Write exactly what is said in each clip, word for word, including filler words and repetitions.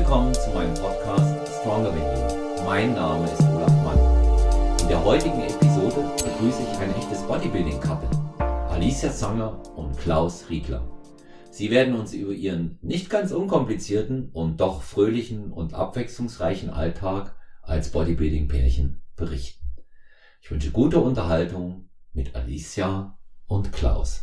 willkommen zu meinem Podcast Stronger Than You. Mein Name ist Olaf Mann. In der heutigen Episode begrüße ich ein echtes Bodybuilding-Couple, Alicia Zanger und Klaus Riegler. Sie werden uns über ihren nicht ganz unkomplizierten und doch fröhlichen und abwechslungsreichen Alltag als Bodybuilding-Pärchen berichten. Ich wünsche gute Unterhaltung mit Alicia und Klaus.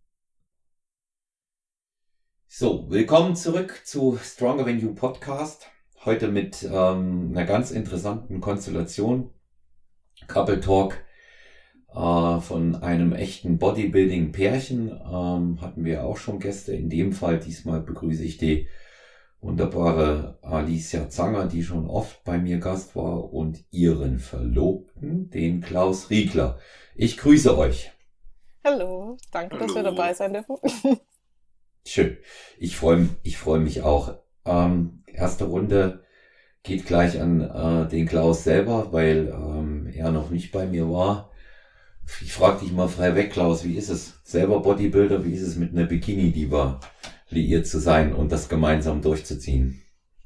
So, willkommen zurück zu Stronger Than You Podcast. Heute mit ähm, einer ganz interessanten Konstellation. Couple Talk äh, von einem echten Bodybuilding-Pärchen. Ähm, hatten wir auch schon Gäste. In dem Fall diesmal begrüße ich die wunderbare Alicia Zanger, die schon oft bei mir Gast war, und ihren Verlobten, den Klaus Riegler. Ich grüße euch. Hallo, danke, dass wir Hallo. dabei sein dürfen. Schön. Ich freue ich freu mich auch. Ähm, erste Runde geht gleich an äh, den Klaus selber, weil ähm, er noch nicht bei mir war. Ich frage dich mal frei weg, Klaus, wie ist es? Selber Bodybuilder, wie ist es mit einer Bikini-Diva liiert zu sein und das gemeinsam durchzuziehen?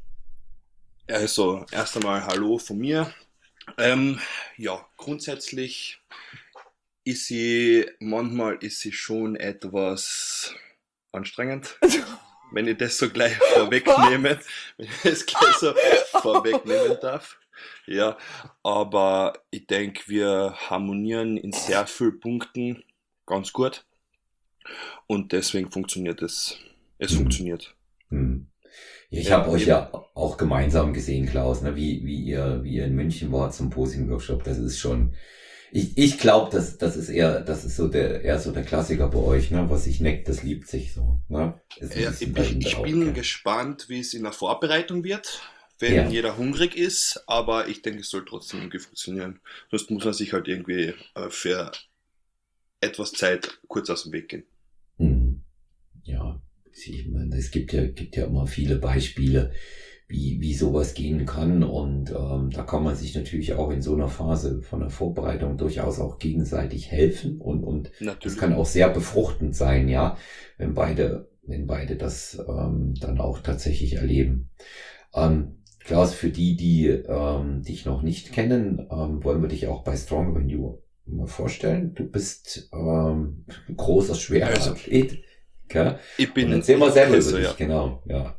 Also, erst einmal Hallo von mir. Ähm, ja, grundsätzlich ist sie, manchmal ist sie schon etwas anstrengend, wenn ich das so gleich vorwegnehme, wenn ich das gleich so vorwegnehmen darf. Ja, aber ich denke, wir harmonieren in sehr vielen Punkten ganz gut und deswegen funktioniert es. Es Hm. funktioniert. Hm. Ja, ich Ja, habe euch eben. ja auch gemeinsam gesehen, Klaus, ne? wie, wie ihr, wie ihr in München wart zum Posing-Workshop. Das ist schon, ich, ich glaube, das, das ist eher, das ist so der, eher so der Klassiker bei euch, ne? Was sich neckt, das liebt sich so, ne? Ist ein Ja, bisschen ich, bei ich, Ihnen ich auch, bin gell? gespannt, wie es in der Vorbereitung wird, wenn Ja. jeder hungrig ist, aber ich denke, es soll trotzdem irgendwie funktionieren. Sonst muss man sich halt irgendwie äh, für etwas Zeit kurz aus dem Weg gehen. Hm. Ja, ich meine, es gibt ja, gibt ja immer viele Beispiele, wie, wie sowas gehen kann, und ähm, da kann man sich natürlich auch in so einer Phase von der Vorbereitung durchaus auch gegenseitig helfen, und, und das Natürlich. kann auch sehr befruchtend sein, ja, wenn beide, wenn beide das ähm, dann auch tatsächlich erleben. Ähm, Klaus, für die, die ähm, dich noch nicht kennen, ähm, wollen wir dich auch bei Stronger Than You mal vorstellen. Du bist ähm, ein großer, schwerer Also, Athlet. Gell? ich Und bin erzähl mal selber größer, über dich, ja. genau, ja.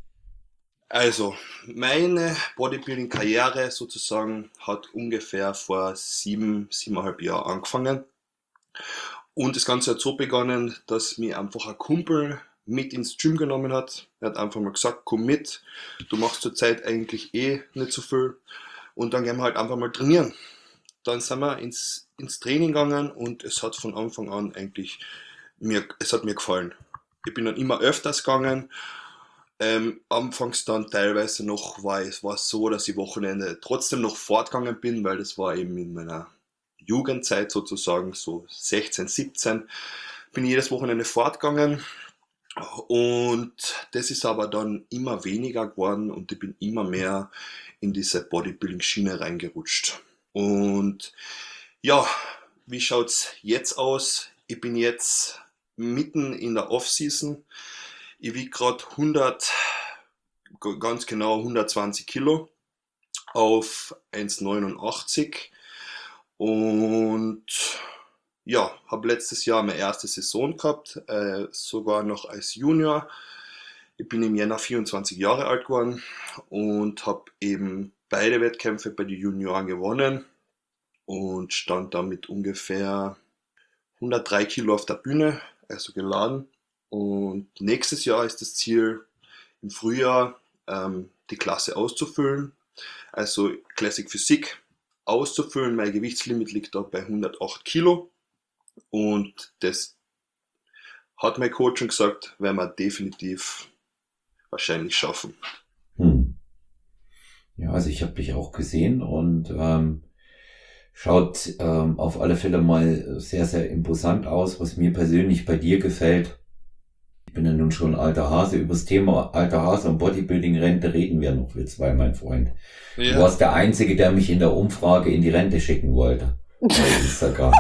Also, meine Bodybuilding-Karriere sozusagen hat ungefähr vor sieben, siebeneinhalb Jahren angefangen. Und das Ganze hat so begonnen, dass mir einfach ein Kumpel mit ins Gym genommen hat. Er hat einfach mal gesagt, komm mit, du machst zurzeit eigentlich eh nicht so viel. Und dann gehen wir halt einfach mal trainieren. Dann sind wir ins, ins Training gegangen und es hat von Anfang an eigentlich, mir, es hat mir gefallen. Ich bin dann immer öfters gegangen. Ähm, anfangs dann teilweise noch war es war so, dass ich Wochenende trotzdem noch fortgegangen bin, weil das war eben in meiner Jugendzeit sozusagen, so sechzehn, siebzehn, bin ich jedes Wochenende fortgegangen, und das ist aber dann immer weniger geworden und ich bin immer mehr in diese Bodybuilding-Schiene reingerutscht. Und ja, wie schaut's jetzt aus? Ich bin jetzt mitten in der Off-Season. Ich wiege gerade hundert, g- ganz genau hundertzwanzig Kilo auf eins Komma neunundachtzig und ja, habe letztes Jahr meine erste Saison gehabt, äh, sogar noch als Junior. Ich bin im Jänner vierundzwanzig Jahre alt geworden und habe eben beide Wettkämpfe bei den Junioren gewonnen und stand damit ungefähr hundertdrei Kilo auf der Bühne, also geladen. Und nächstes Jahr ist das Ziel, im Frühjahr ähm, die Klasse auszufüllen, also Classic Physik auszufüllen. Mein Gewichtslimit liegt da bei hundertacht Kilo und das hat mein Coach schon gesagt, werden wir definitiv wahrscheinlich schaffen. Hm. Ja, also ich habe dich auch gesehen, und ähm, schaut ähm, auf alle Fälle mal sehr, sehr imposant aus. Was mir persönlich bei dir gefällt, ich bin ja nun schon ein alter Hase, über das Thema alter Hase und Bodybuilding-Rente reden wir noch, wir zwei, mein Freund. Du Ja. warst der Einzige, der mich in der Umfrage in die Rente schicken wollte. Bei Instagram.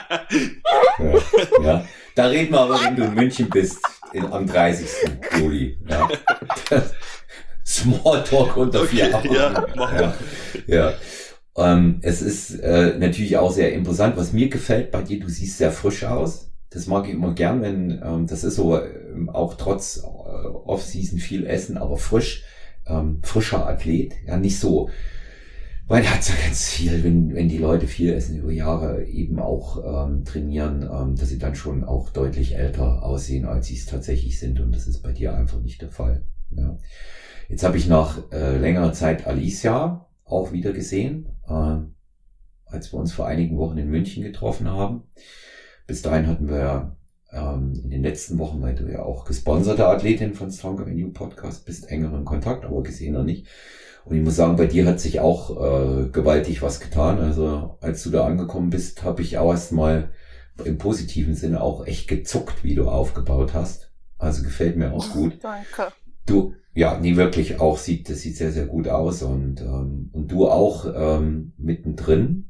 Ja, ja. Da reden wir aber, wenn du in München bist, in, am dreißigsten Juli. Ja. Das, Smalltalk unter vier Okay, Augen. ja, machen wir. Ja, ja. Ähm, es ist äh, natürlich auch sehr imposant. Was mir gefällt bei dir, du siehst sehr frisch aus. Das mag ich immer gern, wenn ähm, das ist so ähm, auch trotz äh, Off-Season viel Essen, aber frisch, ähm, frischer Athlet. Ja, nicht so. Weil er hat so ganz viel, wenn, wenn die Leute viel essen über Jahre, eben auch ähm, trainieren, ähm, dass sie dann schon auch deutlich älter aussehen, als sie es tatsächlich sind. Und das ist bei dir einfach nicht der Fall. Ja. Jetzt habe ich nach äh, längerer Zeit Alicia auch wieder gesehen, äh, als wir uns vor einigen Wochen in München getroffen haben. Bis dahin hatten wir ja ähm, in den letzten Wochen, weil du ja auch gesponserte Athletin von Stronger Than You Podcast bist, engeren Kontakt, aber gesehen noch nicht. Und ich muss sagen, bei dir hat sich auch äh, gewaltig was getan. Also als du da angekommen bist, habe ich auch erstmal im positiven Sinne auch echt gezuckt, wie du aufgebaut hast. Also gefällt mir auch gut. Danke. Du, ja, nie wirklich auch sieht, das sieht sehr, sehr gut aus und, ähm, und du auch ähm, mittendrin.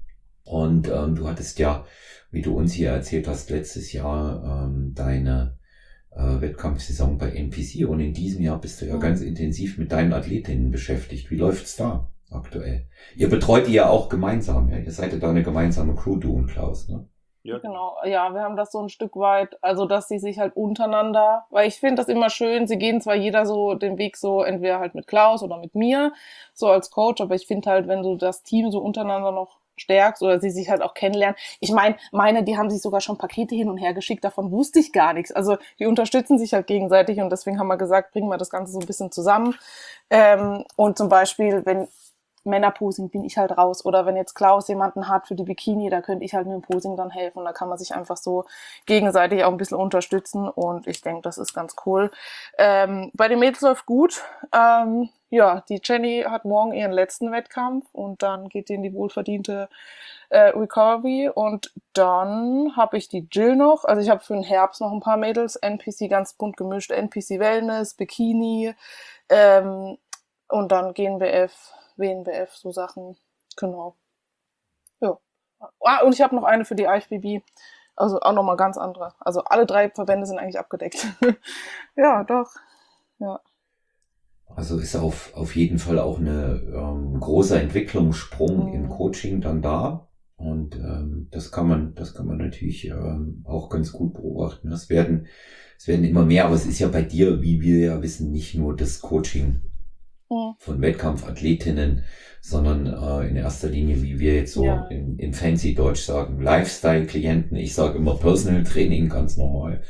Und ähm, du hattest ja, wie du uns hier erzählt hast, letztes Jahr ähm, deine äh, Wettkampfsaison bei N P C und in diesem Jahr bist du ja Mhm. ganz intensiv mit deinen Athletinnen beschäftigt. Wie läuft's da aktuell? Ihr betreut die ja auch gemeinsam, ja? Ihr seid ja da eine gemeinsame Crew, du und Klaus, ne? Ja, Genau, ja, wir haben das so ein Stück weit, also dass sie sich halt untereinander, weil ich finde das immer schön, sie gehen zwar jeder so den Weg so, entweder halt mit Klaus oder mit mir, so als Coach, aber ich finde halt, wenn du das Team so untereinander noch stärkst oder sie sich halt auch kennenlernen. Ich meine, meine, die haben sich sogar schon Pakete hin und her geschickt, davon wusste ich gar nichts. Also die unterstützen sich halt gegenseitig und deswegen haben wir gesagt, bringen wir das Ganze so ein bisschen zusammen. Ähm, und zum Beispiel, wenn Männerposing bin ich halt raus. Oder wenn jetzt Klaus jemanden hat für die Bikini, da könnte ich halt mit dem Posing dann helfen. Da kann man sich einfach so gegenseitig auch ein bisschen unterstützen und ich denke, das ist ganz cool. Ähm, bei den Mädels läuft gut. Ähm, ja, die Jenny hat morgen ihren letzten Wettkampf und dann geht die in die wohlverdiente äh, Recovery und dann habe ich die Jill noch. Also ich habe für den Herbst noch ein paar Mädels, N P C ganz bunt gemischt, N P C Wellness, Bikini ähm, und dann G N B F, W N B F, so Sachen. Genau. Ja. Ah, und ich habe noch eine für die I F B B. Also auch nochmal ganz andere. Also alle drei Verbände sind eigentlich abgedeckt. Ja, doch. Ja. Also ist auf, auf jeden Fall auch eine ähm, großer Entwicklungssprung Mhm. im Coaching dann da. Und ähm, das kann man, das kann man natürlich ähm, auch ganz gut beobachten. Es werden, es werden immer mehr, aber es ist ja bei dir, wie wir ja wissen, nicht nur das Coaching Mhm. von Wettkampfathletinnen, sondern äh, in erster Linie, wie wir jetzt so Ja. in, in fancy Deutsch sagen, Lifestyle-Klienten. Ich sage immer Personal Training, ganz normal.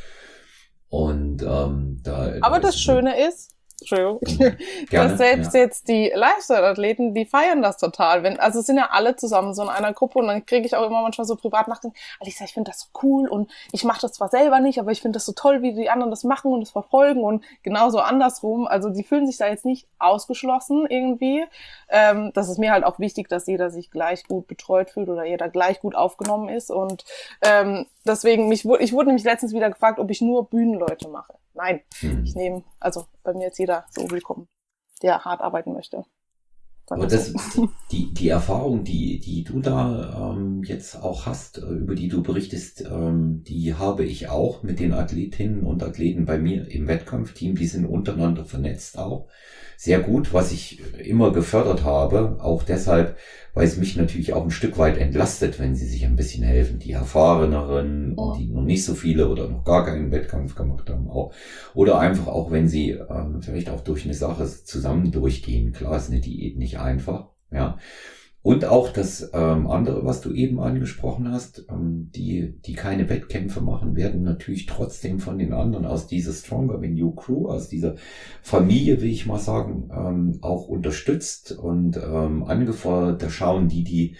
Und ähm, da, da Aber ist das es Schöne ist, Entschuldigung, Gerne, dass selbst ja. jetzt die Lifestyle-Athleten, die feiern das total. Wenn, also es sind ja alle zusammen so in einer Gruppe und dann kriege ich auch immer manchmal so Privatnachrichten, Alisa, ich finde das so cool und ich mache das zwar selber nicht, aber ich finde das so toll, wie die anderen das machen und es verfolgen und genauso andersrum. Also die fühlen sich da jetzt nicht ausgeschlossen irgendwie. Ähm, das ist mir halt auch wichtig, dass jeder sich gleich gut betreut fühlt oder jeder gleich gut aufgenommen ist und ähm, deswegen, mich, ich wurde nämlich letztens wieder gefragt, ob ich nur Bühnenleute mache. Nein, Hm. ich nehme, also bei mir ist jeder so willkommen, der hart arbeiten möchte. Sagen Aber wir das, so. die, die Erfahrung, die, die du da ähm, jetzt auch hast, äh, über die du berichtest, ähm, die habe ich auch mit den Athletinnen und Athleten bei mir im Wettkampfteam. Die sind untereinander vernetzt auch. Sehr gut, was ich immer gefördert habe, auch deshalb, weil es mich natürlich auch ein Stück weit entlastet, wenn sie sich ein bisschen helfen. Die Erfahreneren und die noch nicht so viele oder noch gar keinen Wettkampf gemacht haben auch. Oder einfach auch, wenn sie ähm, vielleicht auch durch eine Sache zusammen durchgehen. Klar ist eine Diät nicht einfach, ja. Und auch das ähm, andere, was du eben angesprochen hast, ähm, die, die keine Wettkämpfe machen, werden natürlich trotzdem von den anderen aus dieser Stronger Than You Crew, aus dieser Familie, will ich mal sagen, ähm, auch unterstützt und ähm, angefordert. Da schauen die, die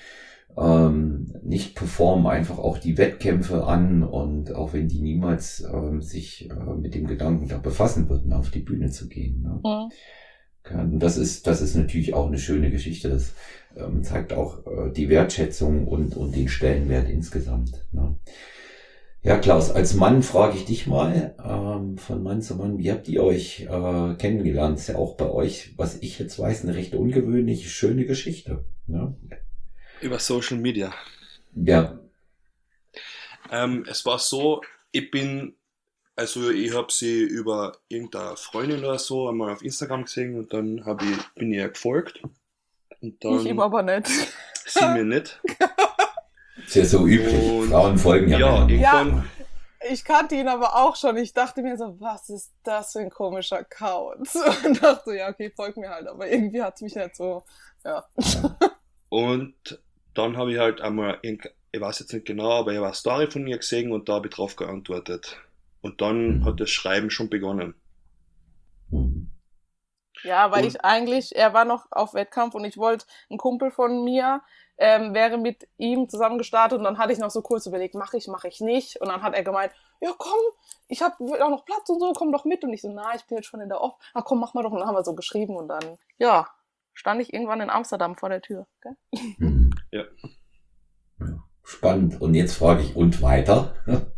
ähm, nicht performen, einfach auch die Wettkämpfe an und auch wenn die niemals ähm, sich äh, mit dem Gedanken da befassen würden, auf die Bühne zu gehen. Ne? Mhm. Und das ist, das ist natürlich auch eine schöne Geschichte. Das ähm, zeigt auch äh, die Wertschätzung und, und den Stellenwert insgesamt. Ne? Ja, Klaus, als Mann frage ich dich mal, ähm, von Mann zu Mann, wie habt ihr euch äh, kennengelernt? Ist ja auch bei euch, was ich jetzt weiß, eine recht ungewöhnliche, schöne Geschichte. Ne? über Social Media. Ja. Ähm, es war so, ich bin Also ich habe sie über irgendeine Freundin oder so einmal auf Instagram gesehen und dann hab ich, bin ich ihr gefolgt und Ich ihm dann aber nicht. sie mir nicht. Ist ja so üblich. Und Frauen folgen ja, ja, Männern. irgendwann, Ich kannte ihn aber auch schon. Ich dachte mir so, was ist das für ein komischer Account? Und dachte so, ja, okay, folg mir halt. Aber irgendwie hat's mich nicht so, ja. und dann habe ich halt einmal, irgend- ich weiß jetzt nicht genau, aber ich habe eine Story von ihr gesehen und da habe ich drauf geantwortet. Und dann Mhm. hat das Schreiben schon begonnen. Mhm. Ja, weil Und ich eigentlich, er war noch auf Wettkampf und ich wollte, ein Kumpel von mir ähm, wäre mit ihm zusammen gestartet und dann hatte ich noch so kurz überlegt, mache ich, mache ich nicht. Und dann hat er gemeint, ja komm, ich habe auch noch Platz und so, komm doch mit. Und ich so, na, ich bin jetzt schon in der Off. Na komm, mach mal doch. Und dann haben wir so geschrieben und dann, ja, stand ich irgendwann in Amsterdam vor der Tür. Gell? Mhm. ja, Ja. Spannend. Und jetzt frage ich, und weiter?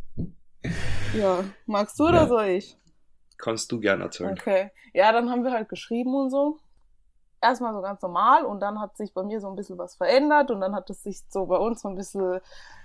Ja, magst du oder Ja. soll ich? kannst du gerne erzählen. Okay. Ja, dann haben wir halt geschrieben und so. Erstmal so ganz normal und dann hat sich bei mir so ein bisschen was verändert und dann hat es sich so bei uns so ein bisschen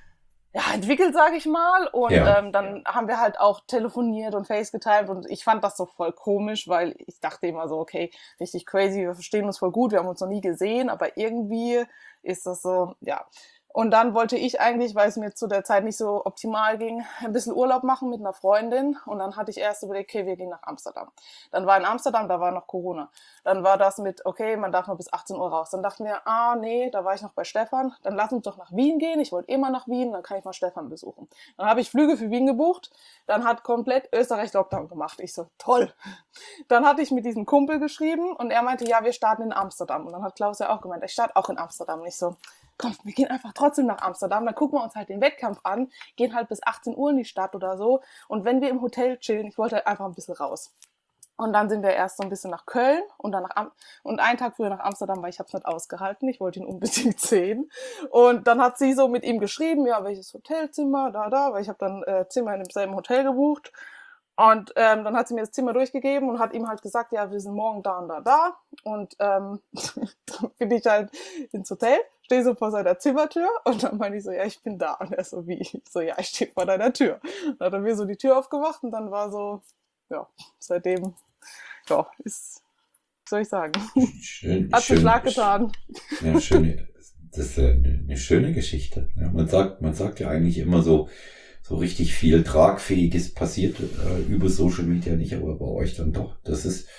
ja, entwickelt, sage ich mal. Und Ja. ähm, dann haben wir halt auch telefoniert und FaceGetimed und ich fand das so voll komisch, weil ich dachte immer so, okay, richtig crazy, wir verstehen uns voll gut, wir haben uns noch nie gesehen, aber irgendwie ist das so, ja. Und dann wollte ich eigentlich, weil es mir zu der Zeit nicht so optimal ging, ein bisschen Urlaub machen mit einer Freundin. Und dann hatte ich erst überlegt, okay, wir gehen nach Amsterdam. Dann war in Amsterdam, da war noch Corona. Dann war das mit, okay, man darf nur bis achtzehn Uhr raus. Dann dachten wir, ah, nee, da war ich noch bei Stefan. Dann lass uns doch nach Wien gehen. Ich wollte immer nach Wien, dann kann ich mal Stefan besuchen. Dann habe ich Flüge für Wien gebucht. Dann hat komplett Österreich Lockdown gemacht. Ich so, toll. Dann hatte ich mit diesem Kumpel geschrieben und er meinte, ja, wir starten in Amsterdam. Und dann hat Klaus ja auch gemeint, ich starte auch in Amsterdam. Und ich so, komm, wir gehen einfach trotzdem nach Amsterdam, dann gucken wir uns halt den Wettkampf an, gehen halt bis achtzehn Uhr in die Stadt oder so. Und wenn wir im Hotel chillen, ich wollte halt einfach ein bisschen raus. Und dann sind wir erst so ein bisschen nach Köln und dann nach Am und einen Tag früher nach Amsterdam, weil ich habe es nicht ausgehalten. Ich wollte ihn unbedingt sehen. Und dann hat sie so mit ihm geschrieben, ja, welches Hotelzimmer, da, da, weil ich habe dann äh, Zimmer in demselben Hotel gebucht. Und ähm, dann hat sie mir das Zimmer durchgegeben und hat ihm halt gesagt, ja, wir sind morgen da und da, da. Und ähm, dann bin ich halt ins Hotel, stehe so vor seiner Zimmertür und dann meine ich so, ja, ich bin da. Und er so, wie? Ich so, ja, ich stehe vor deiner Tür. Dann hat er mir so die Tür aufgemacht und dann war so, ja, seitdem, ja, ist, was soll ich sagen, Schön, hat schön, einen Schlag getan. Ja, schöne, das ist ja eine, eine schöne Geschichte. Ja, man sagt, man sagt ja eigentlich immer so, so richtig viel Tragfähiges passiert äh, über Social Media nicht, aber bei euch dann doch. Das ist,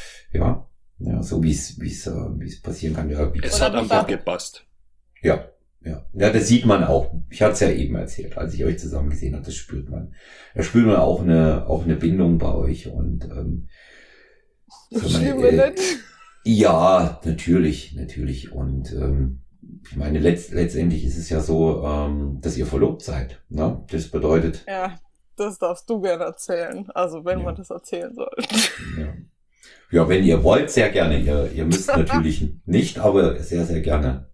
ja, ja, so wie es, wie es, äh, wie es passieren kann. Ja, wie Es Oder hat wie einfach war- gepasst. ja, ja. Ja, das sieht man auch. Ich hatte es ja eben erzählt, als ich euch zusammen gesehen habe, das spürt man. Da spürt man auch eine, auch eine Bindung bei euch und, ähm, Das sag mal, stimmt mir äh, nicht. ja, natürlich, natürlich. Und ähm, ich meine, letzt, letztendlich ist es ja so, ähm, dass ihr verlobt seid. Ne? Das bedeutet, Ja, das darfst du gerne erzählen. Also, wenn Ja. man das erzählen soll. ja, ja, wenn ihr wollt, sehr gerne. Ihr, ihr müsst natürlich nicht, aber sehr, sehr gerne.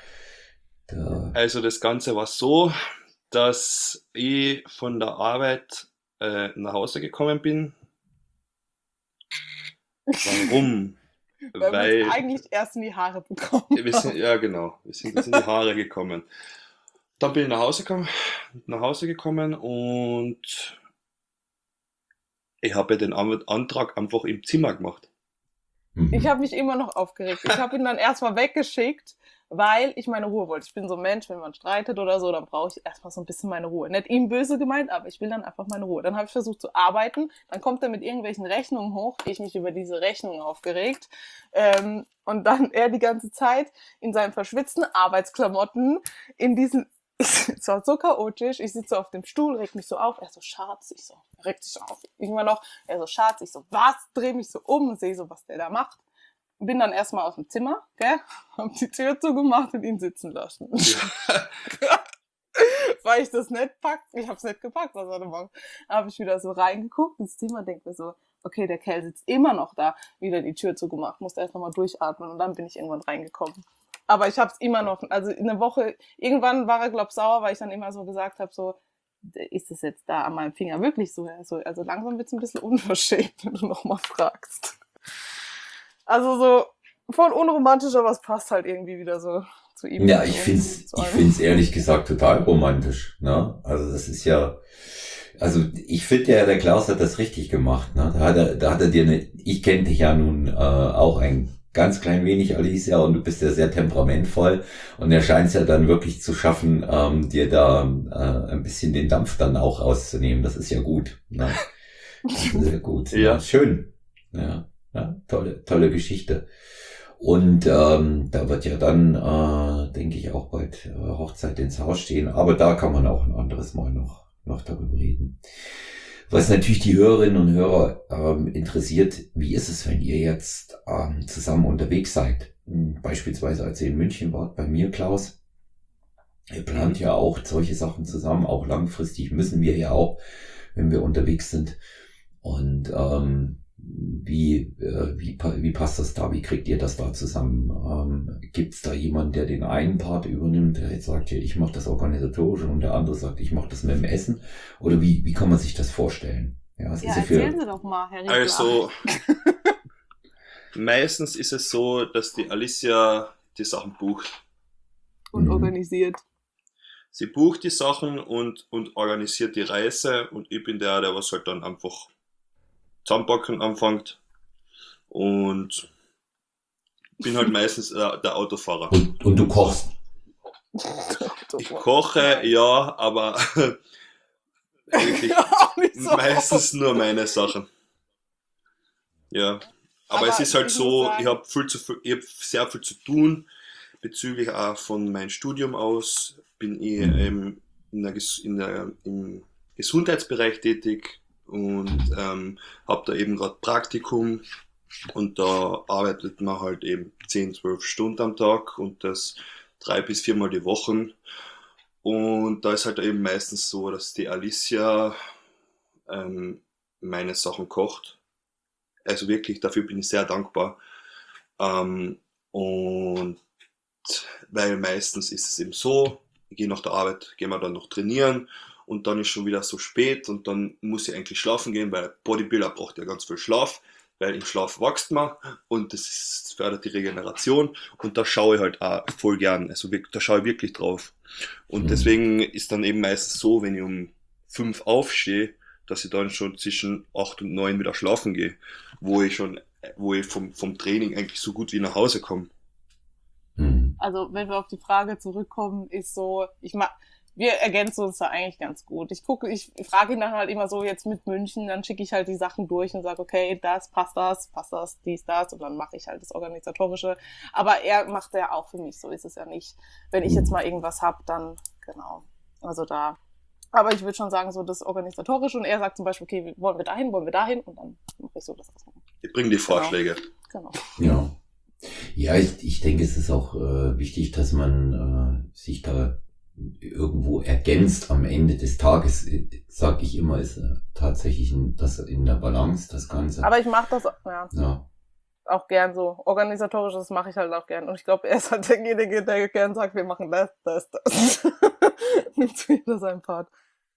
Da, Also das Ganze war so, dass ich von der Arbeit äh, nach Hause gekommen bin. Warum? Weil, Weil man es eigentlich erst in die Haare bekommen wir sind, ja genau, wir sind jetzt in die Haare gekommen. Dann bin ich nach Hause gekommen, nach Hause gekommen und ich habe den An- Antrag einfach im Zimmer gemacht. mhm. Ich habe mich immer noch aufgeregt. Ich habe ihn dann erstmal weggeschickt, weil ich meine Ruhe wollte. Ich bin so ein Mensch, wenn man streitet oder so, dann brauche ich erstmal so ein bisschen meine Ruhe. Nicht ihm böse gemeint, aber ich will dann einfach meine Ruhe. Dann habe ich versucht zu arbeiten, dann kommt er mit irgendwelchen Rechnungen hoch, ich mich über diese Rechnungen aufgeregt ähm, und dann er die ganze Zeit in seinen verschwitzten Arbeitsklamotten in diesen es war so chaotisch, ich sitze so auf dem Stuhl, reg mich so auf, er so, Schatz, ich so, er regt sich auf, irgendwann noch, er so, Schatz, ich so, was, dreh mich so um und sehe so, was der da macht. Bin dann erstmal aus dem Zimmer, gell, hab die Tür zugemacht und ihn sitzen lassen. Weil ich das nicht pack, ich hab's nicht gepackt, was er da macht. Dann habe ich wieder so reingeguckt ins Zimmer, denke mir so, okay, der Kerl sitzt immer noch da, wieder die Tür zugemacht, musste erst nochmal durchatmen und dann bin ich irgendwann reingekommen. Aber ich hab's immer noch, also in der Woche, irgendwann war er, glaub ich, sauer, weil ich dann immer so gesagt habe, so, ist es jetzt da an meinem Finger wirklich so? Also, also langsam wird's ein bisschen unverschämt, wenn du nochmal fragst. Also so voll unromantisch, aber es passt halt irgendwie wieder so zu ihm. Ja, und ich so, find's, zu ich allem. find's ehrlich gesagt total romantisch. Ne? Also das ist ja, Also ich finde ja, der Klaus hat das richtig gemacht. Ne? Da hat er, da hat er dir eine, ich kenne dich ja nun äh, auch ein ganz klein wenig, Alicia, und du bist ja sehr temperamentvoll und er scheint es ja dann wirklich zu schaffen, ähm, dir da äh, ein bisschen den Dampf dann auch rauszunehmen. Das ist ja gut. Ne? Das ist ja gut. Ja. Ja. Schön. Ja, ja, tolle, tolle Geschichte. Und ähm, da wird ja dann, äh, denke ich, auch bald äh, Hochzeit ins Haus stehen. Aber da kann man auch ein anderes Mal noch, noch darüber reden. Was natürlich die Hörerinnen und Hörer ähm, interessiert, wie ist es, wenn ihr jetzt ähm, zusammen unterwegs seid? Hm, Beispielsweise als ihr in München wart, bei mir, Klaus. Ihr plant ja auch solche Sachen zusammen, auch langfristig müssen wir ja auch, wenn wir unterwegs sind. Und ähm, wie, äh, wie, pa- wie passt das da? Wie kriegt ihr das da zusammen? Ähm, Gibt es da jemanden, der den einen Part übernimmt, der jetzt sagt, ja, ich mache das Organisatorische und der andere sagt, ich mache das mit dem Essen? Oder wie, wie kann man sich das vorstellen? Ja, es Ja, ist ja erzählen für... Sie doch mal, Herr Riegler. Also, meistens ist es so, dass die Alicia die Sachen bucht. Und Mhm. organisiert. Sie bucht die Sachen und, und organisiert die Reise und ich bin der, der was halt dann einfach zusammenpacken anfängt und bin halt meistens äh, der Autofahrer. Und, und du kochst. Ich koche, ja, aber eigentlich Auch nicht so. meistens nur meine Sachen. Ja, aber, Aber es ist halt ich so, muss sagen- ich habe viel zu viel, ich hab sehr viel zu tun bezüglich auch von meinem Studium aus. Bin ich Mhm. ähm, in der, Ges- in der, im Gesundheitsbereich tätig und ähm, habe da eben gerade Praktikum und da arbeitet man halt eben zehn, zwölf Stunden am Tag und das drei bis viermal die Woche. Und da ist halt eben meistens so, dass die Alicia ähm, meine Sachen kocht. Also wirklich, dafür bin ich sehr dankbar. Ähm, und weil meistens ist es eben so, ich gehe nach der Arbeit, gehen wir dann noch trainieren und dann ist schon wieder so spät und dann muss ich eigentlich schlafen gehen, weil Bodybuilder braucht ja ganz viel Schlaf, weil im Schlaf wächst man und das, ist, das fördert die Regeneration und da schaue ich halt auch voll gern, also wirk- da schaue ich wirklich drauf. Und Mhm. deswegen ist dann eben meistens so, wenn ich um fünf aufstehe, dass ich dann schon zwischen acht und neun wieder schlafen gehe, wo ich schon, wo ich vom, vom Training eigentlich so gut wie nach Hause komme. Mhm. Also, wenn wir auf die Frage zurückkommen, ist so, ich mag, wir ergänzen uns da eigentlich ganz gut. Ich gucke, ich frage ihn dann halt immer so jetzt mit München, dann schicke ich halt die Sachen durch und sage, okay, das, passt das, passt das, dies, das und dann mache ich halt das Organisatorische. Aber er macht ja auch für mich, so ist es ja nicht. Wenn ich jetzt mal irgendwas hab, dann, genau. Also da. Aber ich würde schon sagen, so das Organisatorische und er sagt zum Beispiel, okay, wollen wir dahin, wollen wir dahin und dann mache ich so das ausmachen. Ich bringe die Vorschläge. Genau. Ja. Ja, ich, ich denke, es ist auch äh, wichtig, dass man äh, sich da irgendwo ergänzt am Ende des Tages, sag ich immer, ist äh, tatsächlich ein, das in der Balance, das Ganze. Aber ich mache das, ja. Ja. Auch gern so. Organisatorisch, das mache ich halt auch gern. Und ich glaube, er ist halt derjenige, der gern sagt, wir machen das, das, das. Nimmt jeder seinen Part.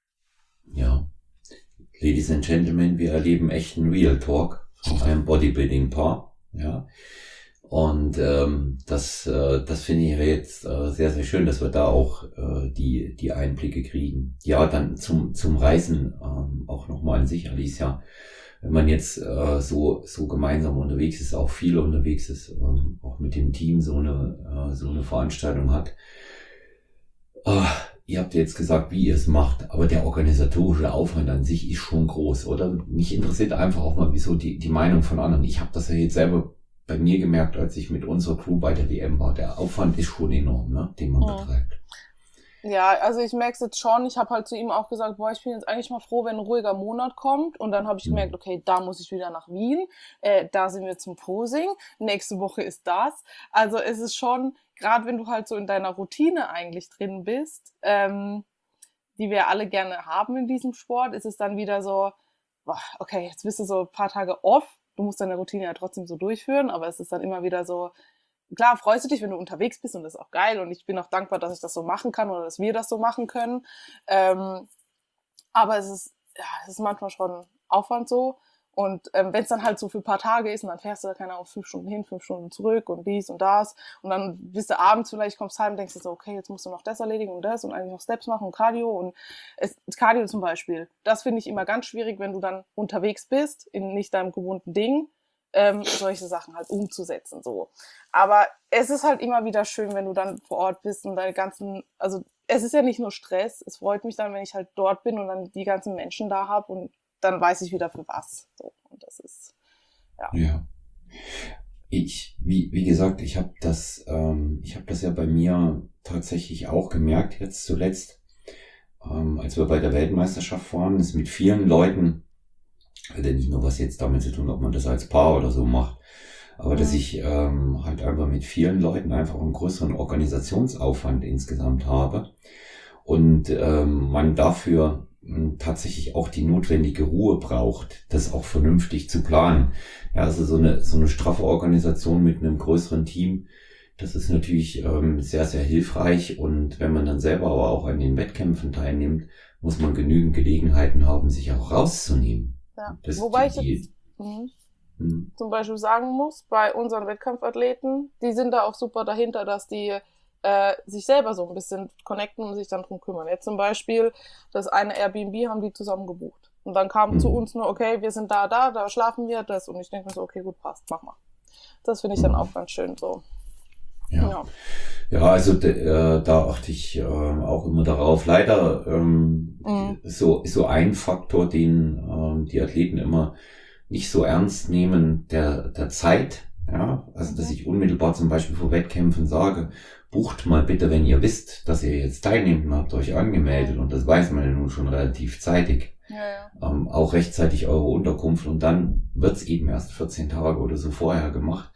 Ja. Ladies and Gentlemen, wir erleben echten Real Talk von einem Bodybuilding-Paar. Ja. Und ähm, das, äh, das finde ich ja jetzt äh, sehr, sehr schön, dass wir da auch äh, die, die Einblicke kriegen. Ja, dann zum, zum Reisen ähm, auch nochmal an sich, Alicia. Wenn man jetzt äh, so, so gemeinsam unterwegs ist, auch viel unterwegs ist, ähm, auch mit dem Team so eine, äh, so eine Veranstaltung hat. Äh, ihr habt jetzt gesagt, wie ihr es macht, aber der organisatorische Aufwand an sich ist schon groß, oder? Mich interessiert einfach auch mal, wieso die, die Meinung von anderen. Ich habe das ja jetzt selber bei mir gemerkt, als ich mit unserer Crew bei der W M war. Der Aufwand ist schon enorm, ne, den man Mhm. betreibt. Ja, also ich merke es jetzt schon. Ich habe halt zu ihm auch gesagt, boah, ich bin jetzt eigentlich mal froh, wenn ein ruhiger Monat kommt. Und dann habe ich Mhm. gemerkt, okay, da muss ich wieder nach Wien. Äh, da sind wir zum Posing. Nächste Woche ist das. Also es ist schon, gerade wenn du halt so in deiner Routine eigentlich drin bist, ähm, die wir alle gerne haben in diesem Sport, ist es dann wieder so, boah, okay, jetzt bist du so ein paar Tage off. Du musst deine Routine ja trotzdem so durchführen, aber es ist dann immer wieder so, klar freust du dich, wenn du unterwegs bist und das ist auch geil und ich bin auch dankbar, dass ich das so machen kann oder dass wir das so machen können. Ähm, aber es ist, ja, es ist manchmal schon Aufwand so Und ähm, wenn es dann halt so für ein paar Tage ist und dann fährst du da, keine Ahnung, fünf Stunden hin, fünf Stunden zurück und dies und das und dann bist du abends vielleicht, kommst heim und denkst dir so, okay, jetzt musst du noch das erledigen und das und eigentlich noch Steps machen und Cardio und es, Cardio zum Beispiel, das finde ich immer ganz schwierig, wenn du dann unterwegs bist, in nicht deinem gewohnten Ding, ähm, solche Sachen halt umzusetzen, so. Aber es ist halt immer wieder schön, wenn du dann vor Ort bist und deine ganzen, also es ist ja nicht nur Stress, es freut mich dann, wenn ich halt dort bin und dann die ganzen Menschen da habe und dann weiß ich wieder für was. So, und das ist, ja. Ja. Ich, wie, wie gesagt, ich habe das, ähm, ich habe das ja bei mir tatsächlich auch gemerkt, jetzt zuletzt, ähm, als wir bei der Weltmeisterschaft waren, ist mit vielen Leuten, hat ja nicht nur was jetzt damit zu tun, ob man das als Paar oder so macht, aber dass Mhm. ich ähm, halt einfach mit vielen Leuten einfach einen größeren Organisationsaufwand insgesamt habe und ähm, man dafür mh, tatsächlich auch die notwendige Ruhe braucht, das auch vernünftig zu planen. Ja, also so eine so eine straffe Organisation mit einem größeren Team, das ist natürlich ähm, sehr, sehr hilfreich und wenn man dann selber aber auch an den Wettkämpfen teilnimmt, muss man genügend Gelegenheiten haben, sich auch rauszunehmen. Ja. Das Wobei die, ich jetzt die, mhm. hm, zum Beispiel sagen muss, bei unseren Wettkampfathleten, die sind da auch super dahinter, dass die äh, sich selber so ein bisschen connecten und sich dann drum kümmern. Jetzt zum Beispiel, das eine Airbnb haben die zusammen gebucht. Und dann kam zu hm, uns nur, okay, wir sind da, da, da schlafen wir, das. Und ich denke mir so, okay, gut, passt, mach mal. Das finde ich dann hm, auch ganz schön so. ja. Ja. Ja, also d- äh, da achte ich äh, auch immer darauf. Leider ähm, Mhm. so so ein Faktor, den ähm, die Athleten immer nicht so ernst nehmen, der der Zeit. Ja, also dass Mhm. ich unmittelbar zum Beispiel vor Wettkämpfen sage, bucht mal bitte, wenn ihr wisst, dass ihr jetzt teilnehmt und habt euch angemeldet Mhm. und das weiß man ja nun schon relativ zeitig, Ja, ja. ähm, auch rechtzeitig eure Unterkunft und dann wird's eben erst vierzehn Tage oder so vorher gemacht.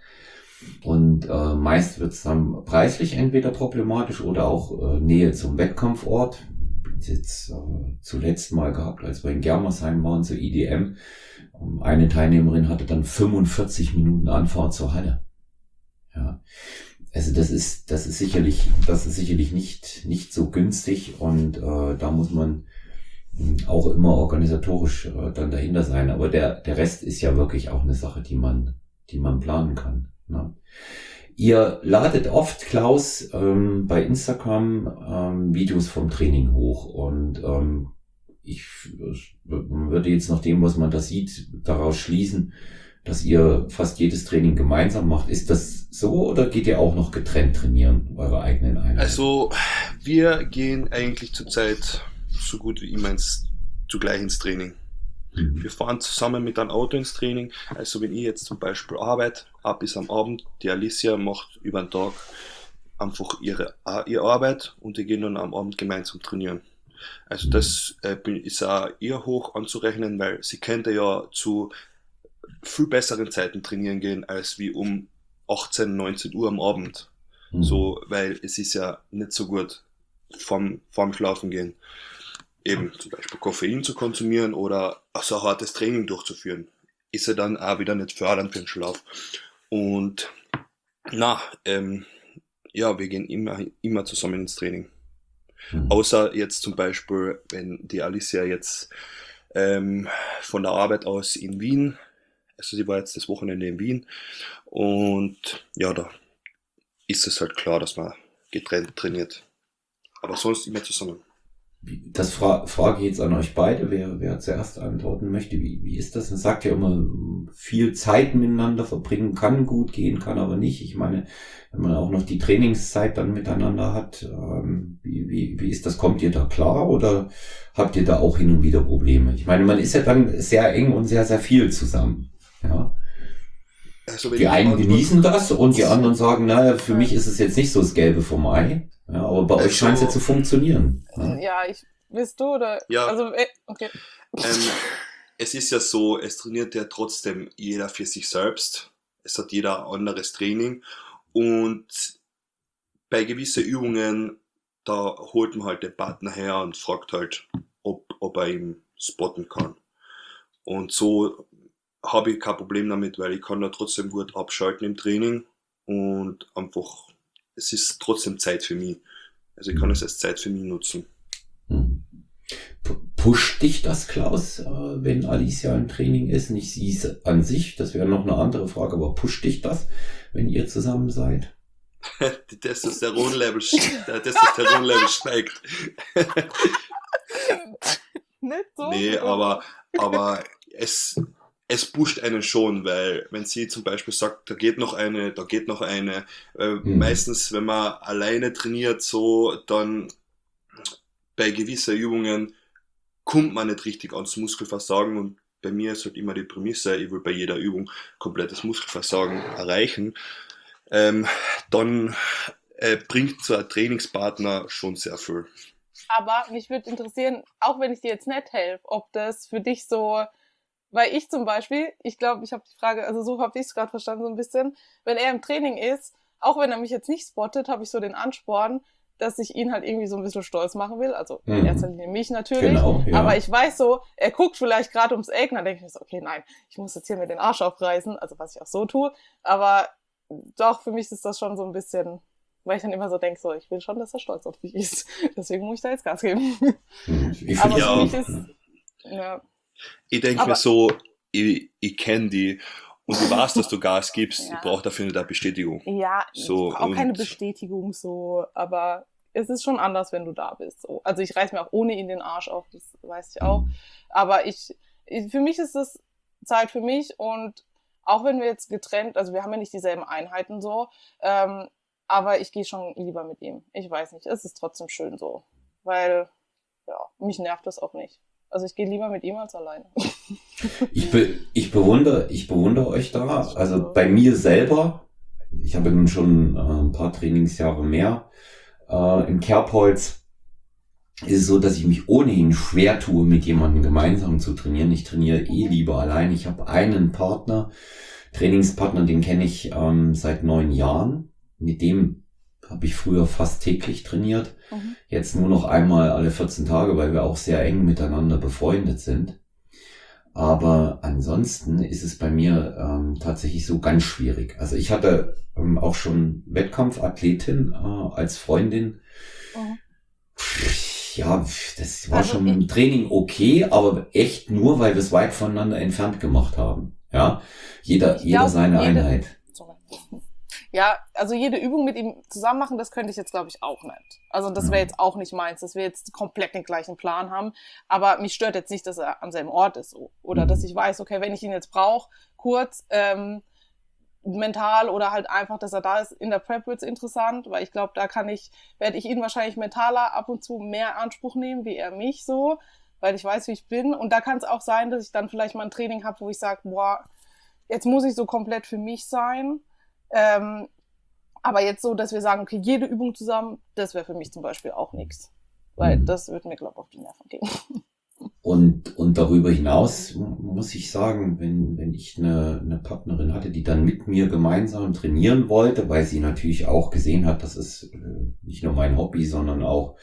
Und äh, meist wird es dann preislich entweder problematisch oder auch äh, Nähe zum Wettkampfort. Jetzt äh, zuletzt mal gehabt, als wir in Germersheim waren, zur I D M. Ähm, Eine Teilnehmerin hatte dann fünfundvierzig Minuten Anfahrt zur Halle. Ja, also das ist, das ist sicherlich, das ist sicherlich nicht, nicht so günstig und äh, da muss man mh, auch immer organisatorisch äh, dann dahinter sein. Aber der, der Rest ist ja wirklich auch eine Sache, die man, die man planen kann. Ne? Ihr ladet oft, Klaus, ähm, bei Instagram ähm, Videos vom Training hoch und ähm, ich äh, würde jetzt nach dem, was man da sieht, daraus schließen, dass ihr fast jedes Training gemeinsam macht. Ist das so oder geht ihr auch noch getrennt trainieren, eure eigenen Einheiten? Also, wir gehen eigentlich zurzeit so gut wie immer ins, zugleich ins Training. Mhm. Wir fahren zusammen mit einem Auto ins Training. Also, wenn ich jetzt zum Beispiel arbeite, ab bis am Abend, die Alicia macht über den Tag einfach ihre, ihre Arbeit und wir gehen dann am Abend gemeinsam trainieren. Also, Mhm. das äh, ist auch ihr hoch anzurechnen, weil sie könnte ja zu viel besseren Zeiten trainieren gehen als wie um achtzehn, neunzehn Uhr am Abend. Mhm. So, weil es ist ja nicht so gut vorm, vorm Schlafen gehen. Eben zum Beispiel Koffein zu konsumieren oder so ein hartes Training durchzuführen. Ist ja dann auch wieder nicht fördernd für den Schlaf. Und na, ähm, ja, wir gehen immer, immer zusammen ins Training. Mhm. Außer jetzt zum Beispiel, wenn die Alicia jetzt ähm, von der Arbeit aus in Wien, also sie war jetzt das Wochenende in Wien und ja, da ist es halt klar, dass man getrennt trainiert. Aber sonst immer zusammen. Das fra frage ich jetzt an euch beide, wer, wer zuerst antworten möchte. Wie, wie ist das? Man sagt ja immer, viel Zeit miteinander verbringen kann gut gehen, kann aber nicht. Ich meine, wenn man auch noch die Trainingszeit dann miteinander hat, ähm, wie, wie, wie ist das? Kommt ihr da klar oder habt ihr da auch hin und wieder Probleme? Ich meine, man ist ja dann sehr eng und sehr, sehr viel zusammen. Ja. Also wenn Die ich einen antworten genießen kann, das und die anderen sagen, naja, für Ja. mich ist es jetzt nicht so das Gelbe vom Ei. Ja, aber bei euch scheint es ja zu also funktionieren. Ja. Ja, ich, bist du oder, ja, also, äh, okay. ähm, es ist ja so, es trainiert ja trotzdem jeder für sich selbst. Es hat jeder ein anderes Training und bei gewissen Übungen, da holt man halt den Partner her und fragt halt, ob, ob er ihn spotten kann. Und so habe ich kein Problem damit, weil ich kann da trotzdem gut abschalten im Training und einfach, es ist trotzdem Zeit für mich. Also ich kann es als Zeit für mich nutzen. Hm. pusht dich das, Klaus, äh, wenn Alicia im Training ist? Nicht sie an sich, das wäre noch eine andere Frage, aber pusht dich das, wenn ihr zusammen seid? Die Testosteronlevel, der Testosteronlevel steigt. Nicht so? Nee, aber, aber es, es pusht einen schon, weil wenn sie zum Beispiel sagt, da geht noch eine, da geht noch eine, äh, Hm. meistens, wenn man alleine trainiert, so, dann bei gewissen Übungen kommt man nicht richtig ans Muskelversagen, und bei mir ist halt immer die Prämisse, ich will bei jeder Übung komplettes Muskelversagen erreichen. Ähm, dann äh, bringt so ein Trainingspartner schon sehr viel. Aber mich würde interessieren, auch wenn ich dir jetzt nicht helfe, ob das für dich so, weil ich zum Beispiel, ich glaube, ich habe die Frage, also so habe ich es gerade verstanden so ein bisschen, wenn er im Training ist, auch wenn er mich jetzt nicht spottet, habe ich so den Ansporn, dass ich ihn halt irgendwie so ein bisschen stolz machen will, also in Mhm. erster Linie mich natürlich, Genau, ja. aber ich weiß so, er guckt vielleicht gerade ums Eck, und dann denke ich mir so, okay, nein, ich muss jetzt hier mir den Arsch aufreißen, also was ich auch so tue, aber doch, für mich ist das schon so ein bisschen, weil ich dann immer so denke, so, ich will schon, dass er stolz auf mich ist, deswegen muss ich da jetzt Gas geben. Hm, Ich Aber finde Ja. für auch. mich ist, ja, Ich denke mir Aber- so, ich, ich kenne die und du weißt, dass du Gas gibst, Ja. ich brauche dafür nicht eine Bestätigung. ja, So, auch keine und- Bestätigung so, aber es ist schon anders, wenn du da bist. So. Also ich reiß mir auch ohne ihn den Arsch auf, das weiß ich auch. Aber ich, ich, für mich ist das Zeit für mich, und auch wenn wir jetzt getrennt, also wir haben ja nicht dieselben Einheiten so, ähm, aber ich gehe schon lieber mit ihm. Ich weiß nicht, es ist trotzdem schön so, weil ja, mich nervt das auch nicht. Also ich gehe lieber mit ihm als alleine. Ich, be, ich, bewundere, ich bewundere euch da. Also bei mir selber, ich habe nun schon äh, ein paar Trainingsjahre mehr äh, im Kerbholz, ist es so, dass ich mich ohnehin schwer tue, mit jemandem gemeinsam zu trainieren. Ich trainiere eh lieber allein. Ich habe einen Partner, Trainingspartner, den kenne ich ähm, seit neun Jahren. Mit dem habe ich früher fast täglich trainiert. Mhm. Jetzt nur noch einmal alle vierzehn Tage, weil wir auch sehr eng miteinander befreundet sind. Aber ansonsten ist es bei mir ähm, tatsächlich so ganz schwierig. Also ich hatte ähm, auch schon Wettkampfathletin äh, als Freundin. Mhm. Ja, das war Also schon im Training okay, aber echt nur, weil wir es weit voneinander entfernt gemacht haben. Ja, jeder, Ich jeder glaub, seine jede- Einheit. Sorry. Ja, also jede Übung mit ihm zusammen machen, das könnte ich jetzt, glaube ich, auch nicht. Also das wäre Ja. jetzt auch nicht meins, dass wir jetzt komplett den gleichen Plan haben. Aber mich stört jetzt nicht, dass er am selben Ort ist. So. Oder Mhm. dass ich weiß, okay, wenn ich ihn jetzt brauche, kurz, ähm, mental oder halt einfach, dass er da ist, in der Prep wird's interessant, weil ich glaube, da kann ich, werde ich ihn wahrscheinlich mentaler ab und zu mehr Anspruch nehmen, wie er mich so, weil ich weiß, wie ich bin. Und da kann es auch sein, dass ich dann vielleicht mal ein Training habe, wo ich sage, boah, jetzt muss ich so komplett für mich sein. Ähm, aber jetzt so, dass wir sagen, okay, jede Übung zusammen, das wäre für mich zum Beispiel auch nichts. Weil Mhm. das würde mir, glaube ich, auf die Nerven gehen. Und, und darüber hinaus m- muss ich sagen, wenn, wenn ich eine, eine Partnerin hatte, die dann mit mir gemeinsam trainieren wollte, weil sie natürlich auch gesehen hat, das ist äh, nicht nur mein Hobby, sondern auch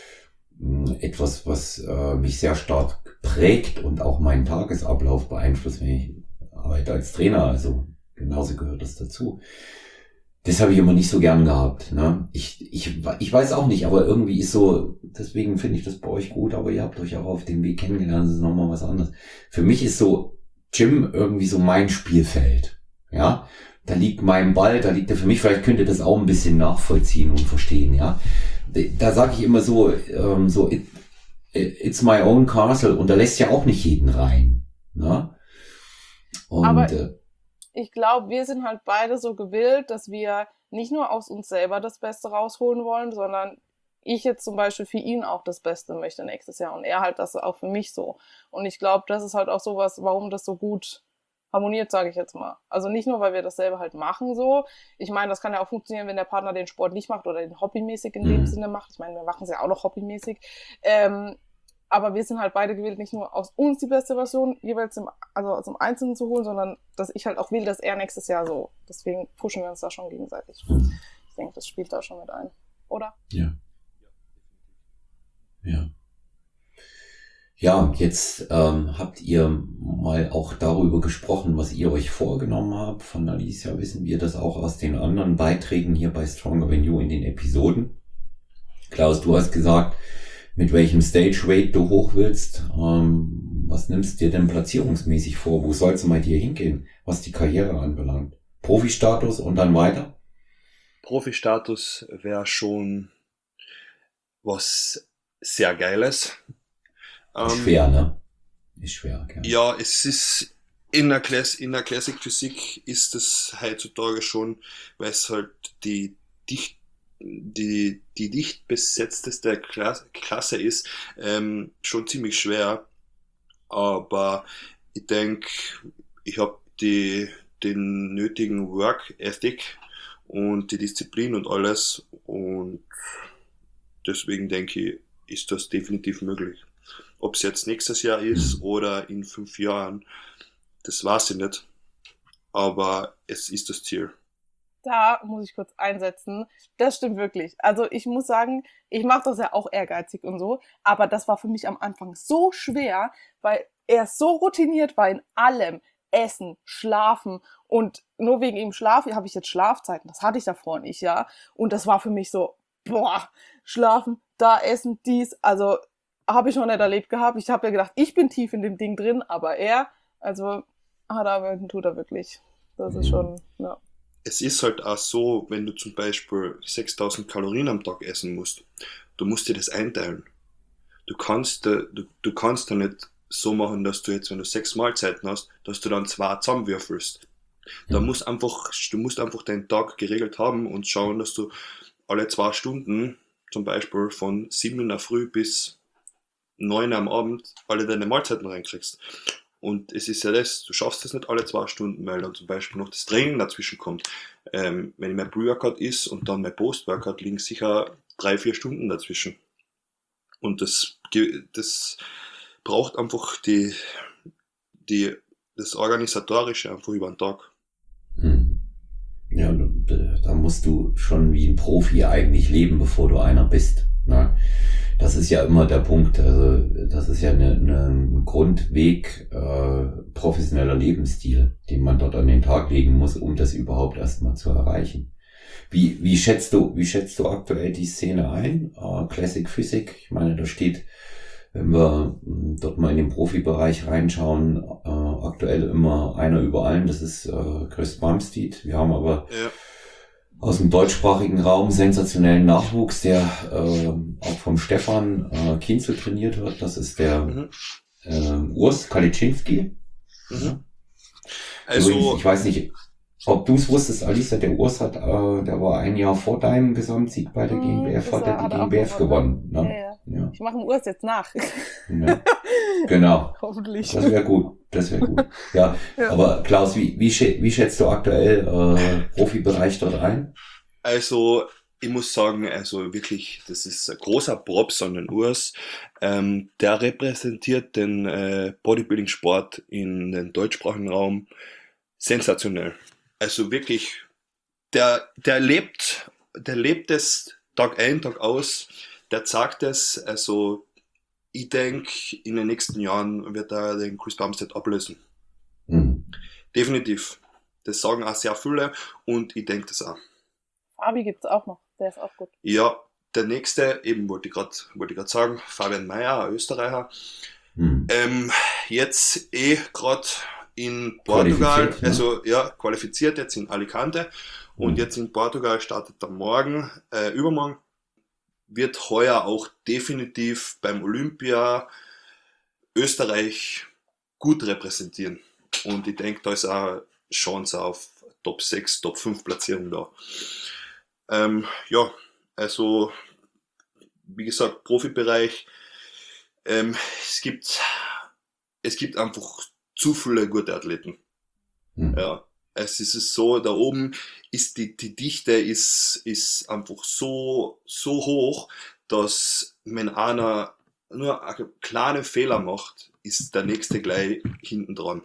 mh, etwas, was äh, mich sehr stark prägt und auch meinen Tagesablauf beeinflusst, wenn ich arbeite als Trainer, also genauso gehört das dazu. Das habe ich immer nicht so gern gehabt. Ne? Ich, ich, ich weiß auch nicht, aber irgendwie ist so, deswegen finde ich das bei euch gut, aber ihr habt euch auch auf dem Weg kennengelernt, das ist nochmal was anderes. Für mich ist so Gym irgendwie so mein Spielfeld. Ja, da liegt mein Ball, da liegt er für mich, vielleicht könnt ihr das auch ein bisschen nachvollziehen und verstehen, ja. Da sage ich immer so, ähm, so it, it's my own castle, und da lässt ja auch nicht jeden rein. Ne? Und Aber- äh, Ich glaube, wir sind halt beide so gewillt, dass wir nicht nur aus uns selber das Beste rausholen wollen, sondern ich jetzt zum Beispiel für ihn auch das Beste möchte nächstes Jahr und er halt das auch für mich so. Und ich glaube, das ist halt auch sowas, warum das so gut harmoniert, sage ich jetzt mal. Also nicht nur, weil wir das selber halt machen so. Ich meine, das kann ja auch funktionieren, wenn der Partner den Sport nicht macht oder den hobbymäßig in dem Mhm. Sinne macht. Ich meine, wir machen es ja auch noch hobbymäßig. Ähm, aber wir sind halt beide gewillt, nicht nur aus uns die beste Version jeweils im, also zum Einzelnen zu holen, sondern dass ich halt auch will, dass er nächstes Jahr so. Deswegen pushen wir uns da schon gegenseitig. Mhm. Ich denke, das spielt da schon mit ein. Oder? Ja. Ja. Ja, jetzt ähm, habt ihr mal auch darüber gesprochen, was ihr euch vorgenommen habt. Von Alicia wissen wir das auch aus den anderen Beiträgen hier bei Stronger Than You in den Episoden. Klaus, du hast gesagt, mit welchem Stage Weight du hoch willst. Ähm, was nimmst du dir denn platzierungsmäßig vor? Wo soll's mal dir hingehen, was die Karriere anbelangt? Profi-Status und dann weiter? Profi-Status wäre schon was sehr Geiles. Ist Ähm, schwer, ne? Ist schwer, gell? Ja, es ist in der, Class, in der Classic Physik ist es heutzutage schon, weil es halt die dicht, die, die dicht besetzteste Klasse, Klasse ist, ähm, schon ziemlich schwer. Aber ich denke, ich habe die, den nötigen Work Ethic und die Disziplin und alles, und deswegen denke ich, ist das definitiv möglich. Ob es jetzt nächstes Jahr ist Hm. oder in fünf Jahren, das weiß ich nicht. Aber es ist das Ziel. Da muss ich kurz einsetzen. Das stimmt wirklich. Also ich muss sagen, ich mache das ja auch ehrgeizig und so, aber das war für mich am Anfang so schwer, weil er so routiniert war in allem. Essen, Schlafen, und nur wegen ihm Schlafen habe ich jetzt Schlafzeiten. Das hatte ich davor nicht, ja. Und das war für mich so, boah, schlafen, da essen, dies. Also habe ich noch nicht erlebt gehabt. Ich habe ja gedacht, ich bin tief in dem Ding drin, aber er, also hat er aber, tut er wirklich. Das ist schon, ja. Es ist halt auch so, wenn du zum Beispiel sechstausend Kalorien am Tag essen musst, du musst dir das einteilen. Du kannst, äh, du, du kannst da nicht so machen, dass du jetzt, wenn du sechs Mahlzeiten hast, dass du dann zwei zusammenwürfelst. Da Mhm. musst einfach, du musst einfach deinen Tag geregelt haben und schauen, dass du alle zwei Stunden, zum Beispiel von sieben in der Früh bis neun am Abend, alle deine Mahlzeiten reinkriegst. Und es ist ja das, du schaffst das nicht alle zwei Stunden, weil dann zum Beispiel noch das Training dazwischen kommt. Ähm, wenn mein Pre-Workout ist und dann mein Post-Workout, liegen sicher drei, vier Stunden dazwischen. Und das, das braucht einfach die, die, das Organisatorische einfach über den Tag. Hm. Ja, und, äh, da musst du schon wie ein Profi eigentlich leben, bevor du einer bist. Ne? Das ist ja immer der Punkt. Also das ist ja eine, eine, ein Grundweg äh, professioneller Lebensstil, den man dort an den Tag legen muss, um das überhaupt erstmal zu erreichen. Wie, wie schätzt du, wie schätzt du aktuell die Szene ein? Äh, Classic Physik, ich meine, da steht, wenn wir mh, dort mal in den Profibereich reinschauen, äh, aktuell immer einer über allen, das ist äh, Chris Bumstead. Wir haben aber Ja. aus dem deutschsprachigen Raum sensationellen Nachwuchs, der äh, auch vom Stefan äh, Kienzel trainiert wird. Das ist der Mhm. äh, Urs Kaliczynski. Mhm. Ja. Also, Übrigens, ich weiß nicht, ob du es wusstest, Alisa, der Urs hat, äh, der war ein Jahr vor deinem Gesamtsieg bei der Mm, GmbF, das hat er war- die hat er auch GmbF gewonnen. gewonnen, Ne? Ja, ja. Ja. Ich mache dem Urs jetzt nach. Ja. Genau. Hoffentlich. Das wäre gut. Das wäre gut. Ja, Ja. aber Klaus, wie, wie, schä- wie schätzt du aktuell äh, Profibereich dort ein? Also, ich muss sagen, also wirklich, das ist ein großer Props an den Urs. Ähm, der repräsentiert den äh, Bodybuilding-Sport in den deutschsprachigen Raum sensationell. Also wirklich, der, der lebt, der lebt es Tag ein, Tag aus. Der sagt es. Also, ich denke, in den nächsten Jahren wird er den Chris Bumstead ablösen. Hm. Definitiv. Das sagen auch sehr viele und ich denke das auch. Fabi gibt's auch noch. Der ist auch gut. Ja, der nächste, eben wollte ich gerade wollte ich gerade sagen, Fabian Mayer, ein Österreicher. Hm. Ähm, jetzt eh gerade in Portugal, Qualifiziert, ne? also ja, qualifiziert jetzt in Alicante und Hm. jetzt in Portugal startet er morgen, äh, übermorgen, wird heuer auch definitiv beim Olympia Österreich gut repräsentieren. Und ich denke, da ist auch Chance auf Top sechs, Top fünf Platzierung da. Ähm, ja, also wie gesagt, Profibereich, ähm, es gibt es gibt einfach zu viele gute Athleten. Hm. Ja, es ist es so, da oben ist die, die Dichte ist, ist einfach so, so hoch, dass wenn einer nur einen kleinen Fehler macht, ist der nächste gleich hinten dran.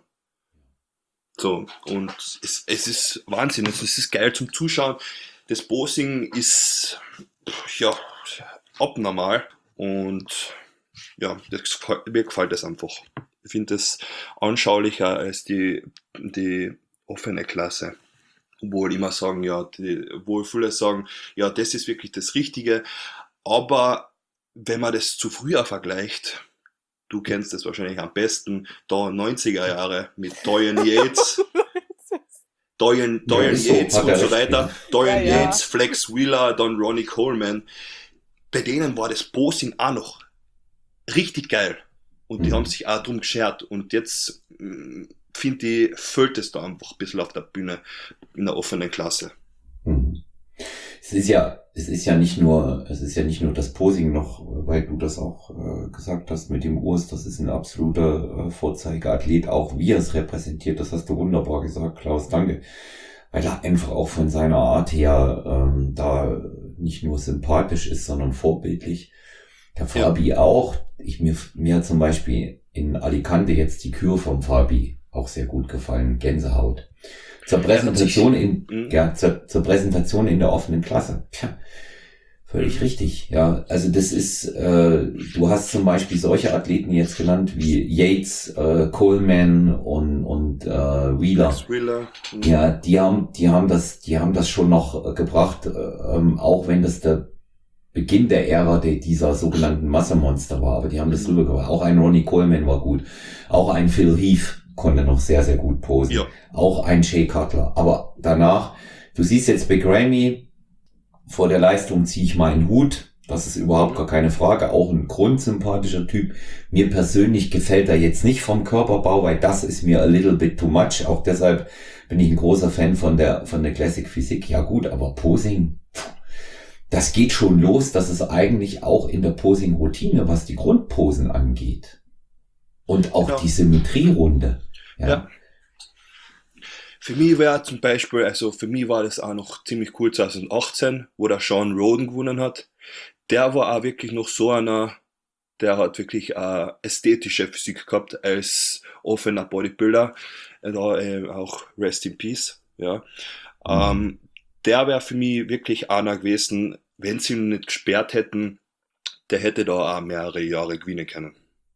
So, und es, es ist Wahnsinn, es ist geil zum Zuschauen. Das Posing ist, ja, abnormal und ja, das, mir gefällt das einfach. Ich finde das anschaulicher als die, die offene Klasse. Obwohl immer sagen, ja, die, obwohl viele sagen, ja, das ist wirklich das Richtige. Aber wenn man das zu früher vergleicht, du kennst das wahrscheinlich am besten, da neunziger Jahre mit Dorian Yates, Dorian, Ja, Dorian ist so, Yates hat und er so recht, weiter, ja. Dorian Ja, ja. Yates, Flex Wheeler, dann Ronnie Coleman, bei denen war das Posing auch noch richtig geil. Und die Mhm. haben sich auch drum geschert. Und jetzt, mh, finde ich, fehlt es da einfach ein bisschen auf der Bühne in der offenen Klasse. Mhm. Es ist ja, es ist ja nicht nur, es ist ja nicht nur das Posing noch, weil du das auch äh, gesagt hast mit dem Urs, das ist ein absoluter äh, Vorzeigeathlet, auch wie er es repräsentiert, das hast du wunderbar gesagt, Klaus, danke. Weil er einfach auch von seiner Art her ähm, da nicht nur sympathisch ist, sondern vorbildlich. Der Fabi auch. Ich mir, mir hat zum Beispiel in Alicante jetzt die Kür vom Fabi auch sehr gut gefallen, Gänsehaut. Zur Präsentation in, Mhm. ja, zur, zur Präsentation in der offenen Klasse. Tja, völlig richtig, ja. Also das ist, äh, du hast zum Beispiel solche Athleten jetzt genannt wie Yates, äh, Coleman und, und äh, Wheeler. Flex Wheeler. Mhm. Ja, die haben, die haben das, die haben das schon noch äh, gebracht, äh, ähm, auch wenn das der Beginn der Ära der, dieser sogenannten Massemonster war, aber die haben das Mhm. rübergebracht. Auch ein Ronnie Coleman war gut. Auch ein Phil Heath konnte noch sehr, sehr gut posen. Ja. Auch ein Jay Cutler. Aber danach, du siehst jetzt Big Ramy, vor der Leistung ziehe ich meinen Hut. Das ist überhaupt gar keine Frage. Auch ein grundsympathischer Typ. Mir persönlich gefällt er jetzt nicht vom Körperbau, weil das ist mir a little bit too much. Auch deshalb bin ich ein großer Fan von der, von der Classic Physik. Ja gut, aber Posing, das geht schon los. Das ist eigentlich auch in der Posing-Routine, was die Grundposen angeht. Und auch Genau. die Symmetrierunde. Ja. Ja. Für mich wäre zum Beispiel, also für mich war das auch noch ziemlich cool zwanzig achtzehn, wo der Sean Roden gewonnen hat. Der war auch wirklich noch so einer, der hat wirklich eine ästhetische Physik gehabt als offener Bodybuilder. Da äh, auch Rest in Peace. Ja. Mhm. Ähm, der wäre für mich wirklich einer gewesen, wenn sie ihn nicht gesperrt hätten, der hätte da auch mehrere Jahre gewinnen können.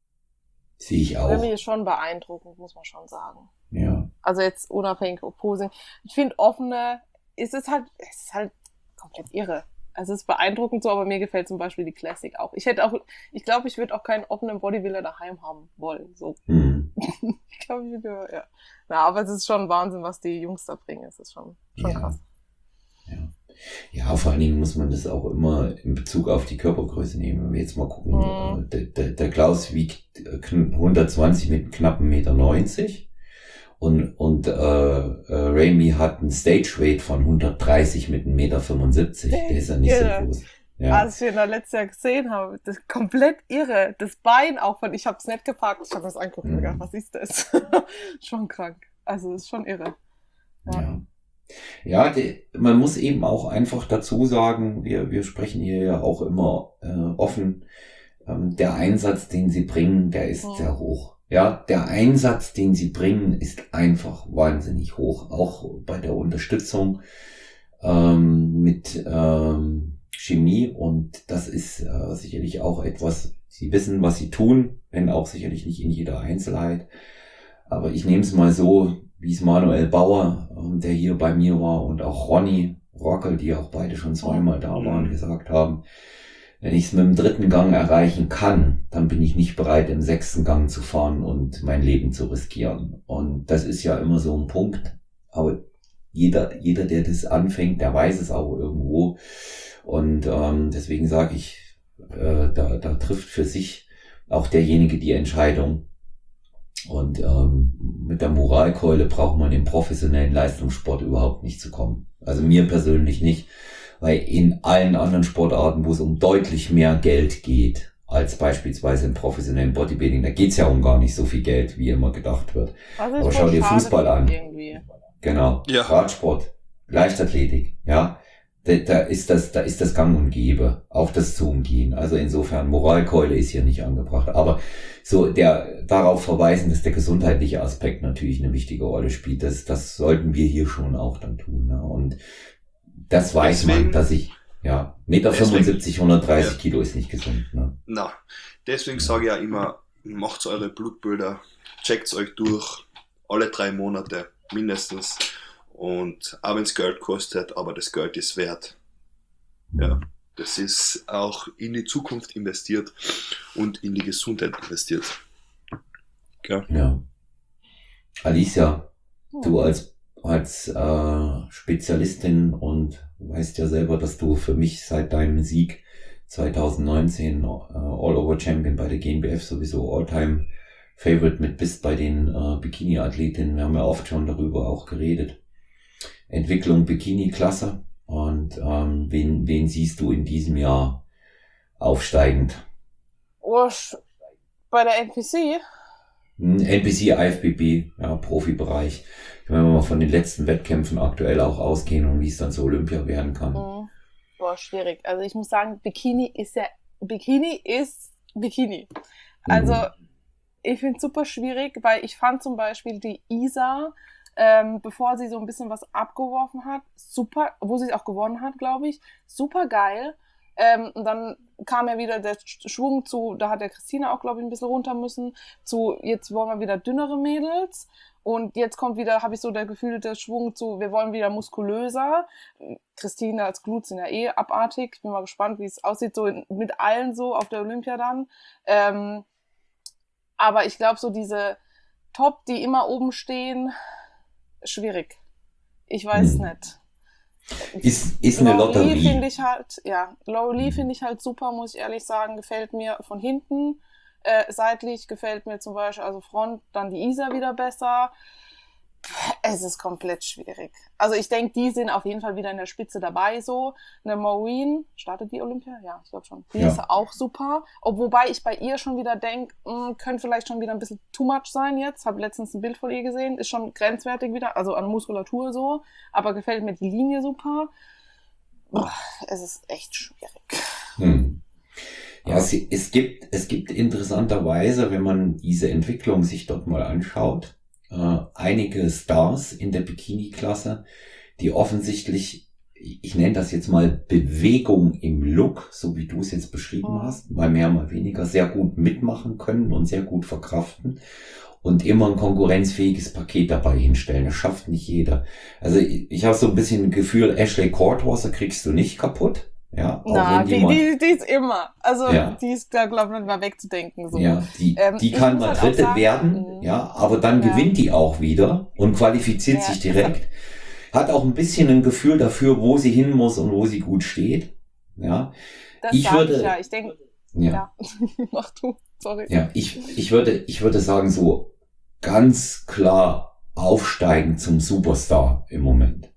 Sehe ich Remy auch. ist schon beeindruckend, muss man schon sagen. Ja. Also jetzt unabhängig vom Posing. Ich finde offene, ist es halt, es ist halt komplett irre. Also es ist beeindruckend so, aber mir gefällt zum Beispiel die Classic auch. Ich hätte auch, ich glaube, ich würde auch keinen offenen Bodybuilder daheim haben wollen. So. Hm. Ich glaube, ich würde, ja. Na, aber es ist schon Wahnsinn, was die Jungs da bringen. Es ist schon, schon Ja. krass. Ja. Ja, vor allen Dingen muss man das auch immer in Bezug auf die Körpergröße nehmen. Wenn wir jetzt mal gucken, Mhm. äh, der, der, der Klaus wiegt äh, kn- hundertzwanzig mit knappen Meter neunzig und, und äh, äh, Ramy hat einen Stage Weight von hundertdreißig mit einem Meter fünfundsiebzig. Der ist ja nicht so Irre. groß. Ja. Als ich ihn da letztes Jahr gesehen habe, das ist komplett irre. Das Bein auch von, ich habe es nicht gepackt, ich habe das angeguckt und Mhm. gedacht, was ist das? Schon krank. Also ist schon irre. Ja. Ja, ja die, man muss eben auch einfach dazu sagen, wir, wir sprechen hier ja auch immer äh, offen, ähm, der Einsatz, den sie bringen, der ist Mhm. sehr hoch. Ja, der Einsatz, den sie bringen, ist einfach wahnsinnig hoch. Auch bei der Unterstützung ähm, mit ähm, Chemie, und das ist äh, sicherlich auch etwas, sie wissen, was sie tun, wenn auch sicherlich nicht in jeder Einzelheit. Aber ich nehme es mal so, wie es Manuel Bauer, ähm, der hier bei mir war, und auch Ronny Rockel, die auch beide schon zweimal da waren, Mhm. gesagt haben: Wenn ich es mit dem dritten Gang erreichen kann, dann bin ich nicht bereit, im sechsten Gang zu fahren und mein Leben zu riskieren. Und das ist ja immer so ein Punkt. Aber jeder, jeder, der das anfängt, der weiß es auch irgendwo. Und ähm, deswegen sage ich, äh, da, da trifft für sich auch derjenige die Entscheidung. Und ähm, mit der Moralkeule braucht man im professionellen Leistungssport überhaupt nicht zu kommen. Also mir persönlich nicht, weil in allen anderen Sportarten, wo es um deutlich mehr Geld geht, als beispielsweise im professionellen Bodybuilding, da geht's ja um gar nicht so viel Geld, wie immer gedacht wird. Also Aber ist schau voll dir schade Fußball für ihn an. irgendwie. Genau, Ja. Radsport, Leichtathletik, ja, da, da ist das, da ist das Gang und Gäbe, auch das zu umgehen. Also insofern, Moralkeule ist hier nicht angebracht. Aber so der darauf verweisen, dass der gesundheitliche Aspekt natürlich eine wichtige Rolle spielt, das, das sollten wir hier schon auch dann tun. Ja. Und das weiß Deswegen- man, dass ich, ja, Meter Deswegen- fünfundsiebzig, hundertdreißig Ja. Kilo ist nicht gesund. Ne? Na, deswegen sage ich ja immer, macht eure Blutbilder, checkt euch durch, alle drei Monate mindestens. Und auch wenn es Geld kostet, aber das Geld ist wert. Ja. Das ist auch in die Zukunft investiert und in die Gesundheit investiert. Ja. Ja. Alicia, du Hm. als, als äh, Spezialistin und weißt ja selber, dass du für mich seit deinem Sieg zwanzig neunzehn äh, All-Over-Champion bei der G N B F sowieso All-Time Favorite mit bist bei den äh, Bikini-Athletinnen. Wir haben ja oft schon darüber auch geredet. Entwicklung Bikini-Klasse. Und ähm, wen, wen siehst du in diesem Jahr aufsteigend? Oh, sch- bei der N P C? Hm, N P C, I F B B, ja, Profibereich. Wenn wir mal von den letzten Wettkämpfen aktuell auch ausgehen und wie es dann zu Olympia werden kann. Mhm. Boah, schwierig. Also ich muss sagen, Bikini ist ja, Bikini ist Bikini. Also Mhm. ich finde es super schwierig, weil ich fand zum Beispiel die Isa, ähm, bevor sie so ein bisschen was abgeworfen hat, super, wo sie es auch gewonnen hat, glaube ich, super geil. Ähm, und dann kam ja wieder der Sch- Schwung zu, da hat der Christina auch, glaube ich, ein bisschen runter müssen, zu, jetzt wollen wir wieder dünnere Mädels. Und jetzt kommt wieder, habe ich so der Gefühl, der Schwung zu, wir wollen wieder muskulöser. Christina als Glut sind ja eh abartig. Ich bin mal gespannt, wie es aussieht, so in, mit allen so auf der Olympia dann. Ähm, aber ich glaube, so diese Top, die immer oben stehen, schwierig. Ich weiß Hm. nicht. Ist, ist eine Laurie Lotterie. finde ich halt, ja, Laurie Hm. finde ich halt super, muss ich ehrlich sagen, gefällt mir von hinten. Äh, seitlich gefällt mir zum Beispiel, also Front, dann die Isa wieder besser. Es ist komplett schwierig. Also ich denke, die sind auf jeden Fall wieder in der Spitze dabei so. Eine Maureen, startet die Olympia? Ja, ich glaube schon. Die Ja. ist auch super. Ob, wobei ich bei ihr schon wieder denke, könnte vielleicht schon wieder ein bisschen too much sein jetzt. Habe letztens ein Bild von ihr gesehen. Ist schon grenzwertig wieder, also an Muskulatur so. Aber gefällt mir die Linie super. Boah, es ist echt schwierig. Hm. Ja, es, es gibt, es gibt interessanterweise, wenn man diese Entwicklung sich dort mal anschaut, äh, einige Stars in der Bikini-Klasse, die offensichtlich, ich nenne das jetzt mal Bewegung im Look, so wie du es jetzt beschrieben Mhm. hast, mal mehr, mal weniger, sehr gut mitmachen können und sehr gut verkraften und immer ein konkurrenzfähiges Paket dabei hinstellen. Das schafft nicht jeder. Also ich, ich habe so ein bisschen ein Gefühl, Ashley Courtwasser kriegst du nicht kaputt. Ja, auch Na, wenn die die, mal, die, die ist immer. Also ja, die ist da, glaube ich, nicht mal wegzudenken. So. ja, die, Ähm, die ich kann muss mal halt auch Dritte sagen, werden, mh, ja, aber dann ja, gewinnt die auch wieder und qualifiziert ja, sich das hat, direkt. Hat auch ein bisschen ein Gefühl dafür, wo sie hin muss und wo sie gut steht. Ja, das ich sage ich ja. würde, Ich denke, ja, ja, mach du, sorry. ja, ich, ich würde, ich würde sagen, so ganz klar aufsteigen zum Superstar im Moment.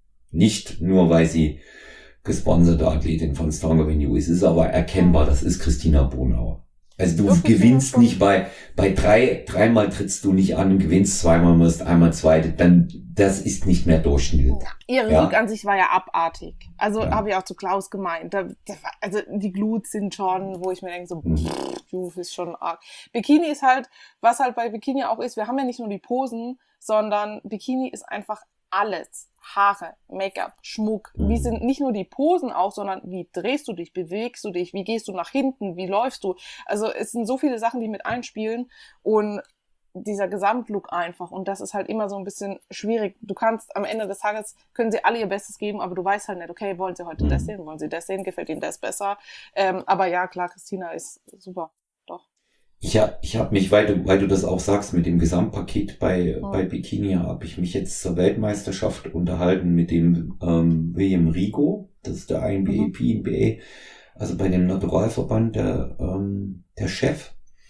Nicht nur, weil sie gesponserte Athletin von Stronger Than You ist, es ist aber erkennbar, Mhm. das ist Christina Bonauer. Also du Ja, Christina gewinnst schon. nicht bei, bei drei, dreimal trittst du nicht an und gewinnst zweimal, wirst einmal zweite, dann, das ist nicht mehr Durchschnitt. Ja, ihre Ja, Look an sich war ja abartig. Also ja. habe ich auch zu Klaus gemeint. Da, der, war- also die Glutes sind schon, wo ich mir denke, so, Hm. pff, du ist schon arg. Bikini ist halt, was halt bei Bikini auch ist, wir haben ja nicht nur die Posen, sondern Bikini ist einfach alles. Haare, Make-up, Schmuck. Wie Hm. sind nicht nur die Posen auch, sondern wie drehst du dich, bewegst du dich, wie gehst du nach hinten, wie läufst du. Also es sind so viele Sachen, die mit einspielen und dieser Gesamtlook einfach. Und das ist halt immer so ein bisschen schwierig. Du kannst am Ende des Tages, können sie alle ihr Bestes geben, aber du weißt halt nicht, okay, wollen sie heute das Hm. sehen, wollen sie das sehen, gefällt ihnen das besser. Ähm, aber ja, klar, Christina ist super. Doch. Ich habe ich hab mich, weil du, weil du das auch sagst, mit dem Gesamtpaket bei, Hm. bei Bikini, habe ich mich jetzt zur Weltmeisterschaft unterhalten mit dem ähm, William Rigo, das ist der I N B A, Mhm. P N B A, also bei dem Naturalverband der, ähm, der Chef.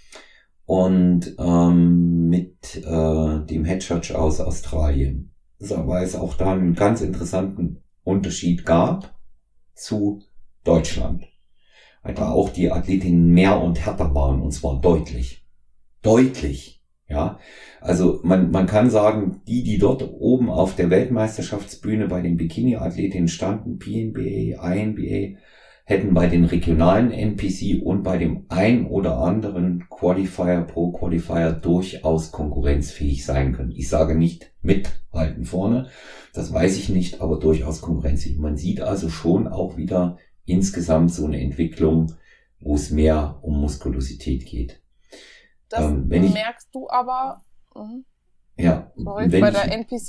Und ähm, mit äh, dem Head Judge aus Australien. Weil es auch da einen ganz interessanten Unterschied gab zu Deutschland. Weil da Mhm. auch die Athletinnen mehr und härter waren, und zwar deutlich. Deutlich. Ja, also man, man kann sagen, die, die dort oben auf der Weltmeisterschaftsbühne bei den Bikini-Athletinnen standen, P N B A, I N B A, hätten bei den regionalen N P C und bei dem ein oder anderen Qualifier pro Qualifier durchaus konkurrenzfähig sein können. Ich sage nicht mithalten vorne, das weiß ich nicht, aber durchaus konkurrenzfähig. Man sieht also schon auch wieder insgesamt so eine Entwicklung, wo es mehr um Muskulosität geht. Das Ähm, wenn ich, merkst du aber, mhm. ja, sorry, wenn bei ich, der N P C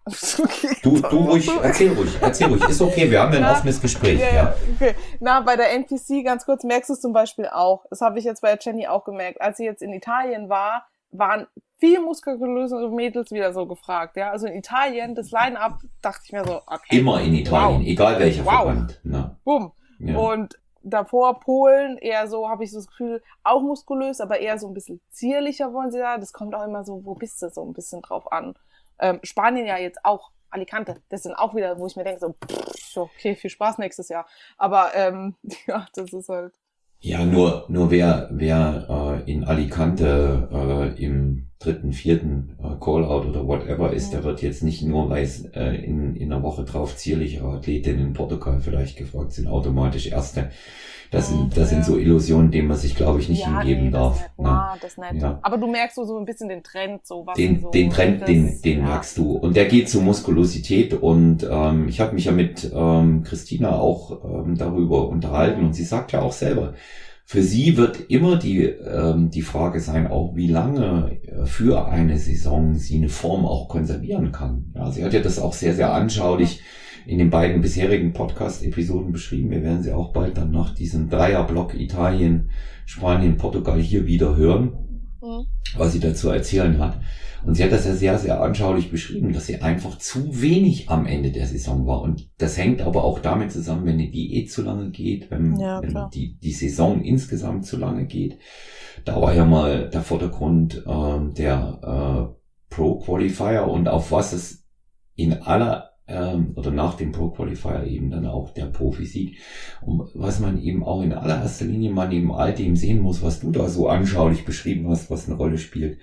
Okay, Du, du ruhig, erzähl ruhig, erzähl ruhig. Ist okay, wir haben ja ein Na, offenes Gespräch. Ja, Ja, ja, okay. Na, bei der N P C, ganz kurz, merkst du es zum Beispiel auch. Das habe ich jetzt bei Jenny auch gemerkt. Als sie jetzt in Italien war, waren viel muskulöse Mädels wieder so gefragt. Ja, also in Italien, das Line-Up, dachte ich mir so, okay. Immer in Italien, Wow. egal welcher Wow. Verband. Ne? Bumm. Ja. Und davor Polen eher so, habe ich so das Gefühl, auch muskulös, aber eher so ein bisschen zierlicher wollen sie da. Das kommt auch immer so, wo bist du, so ein bisschen drauf an. Ähm, Spanien ja jetzt auch, Alicante, das sind auch wieder, wo ich mir denke, so, pff, okay, viel Spaß nächstes Jahr. Aber ähm, ja, das ist halt. Ja, nur, nur wer, wer äh, in Alicante äh, im dritten, vierten äh, Callout oder whatever ist, Mhm. der wird jetzt nicht nur, weil es äh, in, in einer Woche drauf zierliche Athletinnen in Portugal vielleicht gefragt sind, automatisch Erste. Das Mhm, sind, das sind ja. so Illusionen, denen man sich, glaube ich, nicht Ja, hingeben nee, das darf. nicht. Ne? Na, das nicht. Ja. Aber du merkst so, so ein bisschen den Trend, so was sie Den, so. den Trend, das, den, den ja. merkst du. Und der geht zur Muskulosität. Und ähm, ich habe mich ja mit ähm, Christina auch ähm, darüber unterhalten. Mhm. Und sie sagt ja auch selber, für sie wird immer die, ähm, die Frage sein, auch wie lange äh, für eine Saison sie eine Form auch konservieren kann. Ja, sie hat ja das auch sehr, sehr anschaulich in den beiden bisherigen Podcast-Episoden beschrieben. Wir werden sie auch bald dann nach diesem Dreierblock Italien, Spanien, Portugal hier wieder hören, Mhm. was sie dazu erzählen hat. Und sie hat das ja sehr, sehr anschaulich beschrieben, dass sie einfach zu wenig am Ende der Saison war. Und das hängt aber auch damit zusammen, wenn die Diät zu lange geht, wenn, Ja, wenn klar. die, die Saison insgesamt zu lange geht. Da war ja mal der Vordergrund ähm, der äh, Pro-Qualifier und auf was es in aller ähm, oder nach dem Pro-Qualifier eben dann auch der Profisieg, und was man eben auch in allererster Linie mal neben all dem sehen muss, was du da so anschaulich beschrieben hast, was eine Rolle spielt.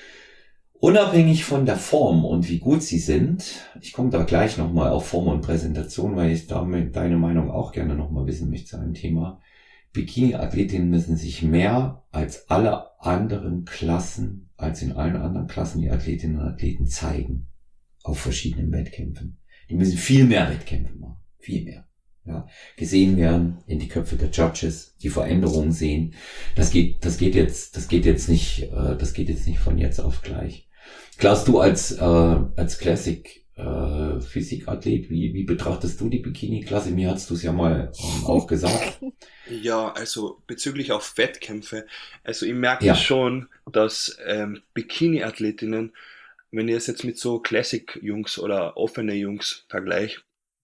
Unabhängig von der Form und wie gut sie sind, ich komme da gleich nochmal auf Form und Präsentation, weil ich damit deine Meinung auch gerne nochmal wissen möchte zu einem Thema. Bikini-Athletinnen müssen sich mehr als alle anderen Klassen, als in allen anderen Klassen die Athletinnen und Athleten zeigen auf verschiedenen Wettkämpfen. Die müssen viel mehr Wettkämpfe machen, viel mehr. Ja, gesehen werden, in die Köpfe der Judges, die Veränderungen sehen. Das geht, das geht jetzt, das geht jetzt nicht, äh, das geht jetzt nicht von jetzt auf gleich. Klaus, du als äh, als Classic äh, Physikathlet, wie wie betrachtest du die Bikini-Klasse? Mir hast du es ja mal ähm, auch gesagt. Ja, also bezüglich auf Wettkämpfe, also ich merke Ja. das schon, dass ähm, Bikini-Athletinnen, wenn ich es jetzt mit so Classic-Jungs oder offene Jungs vergleiche,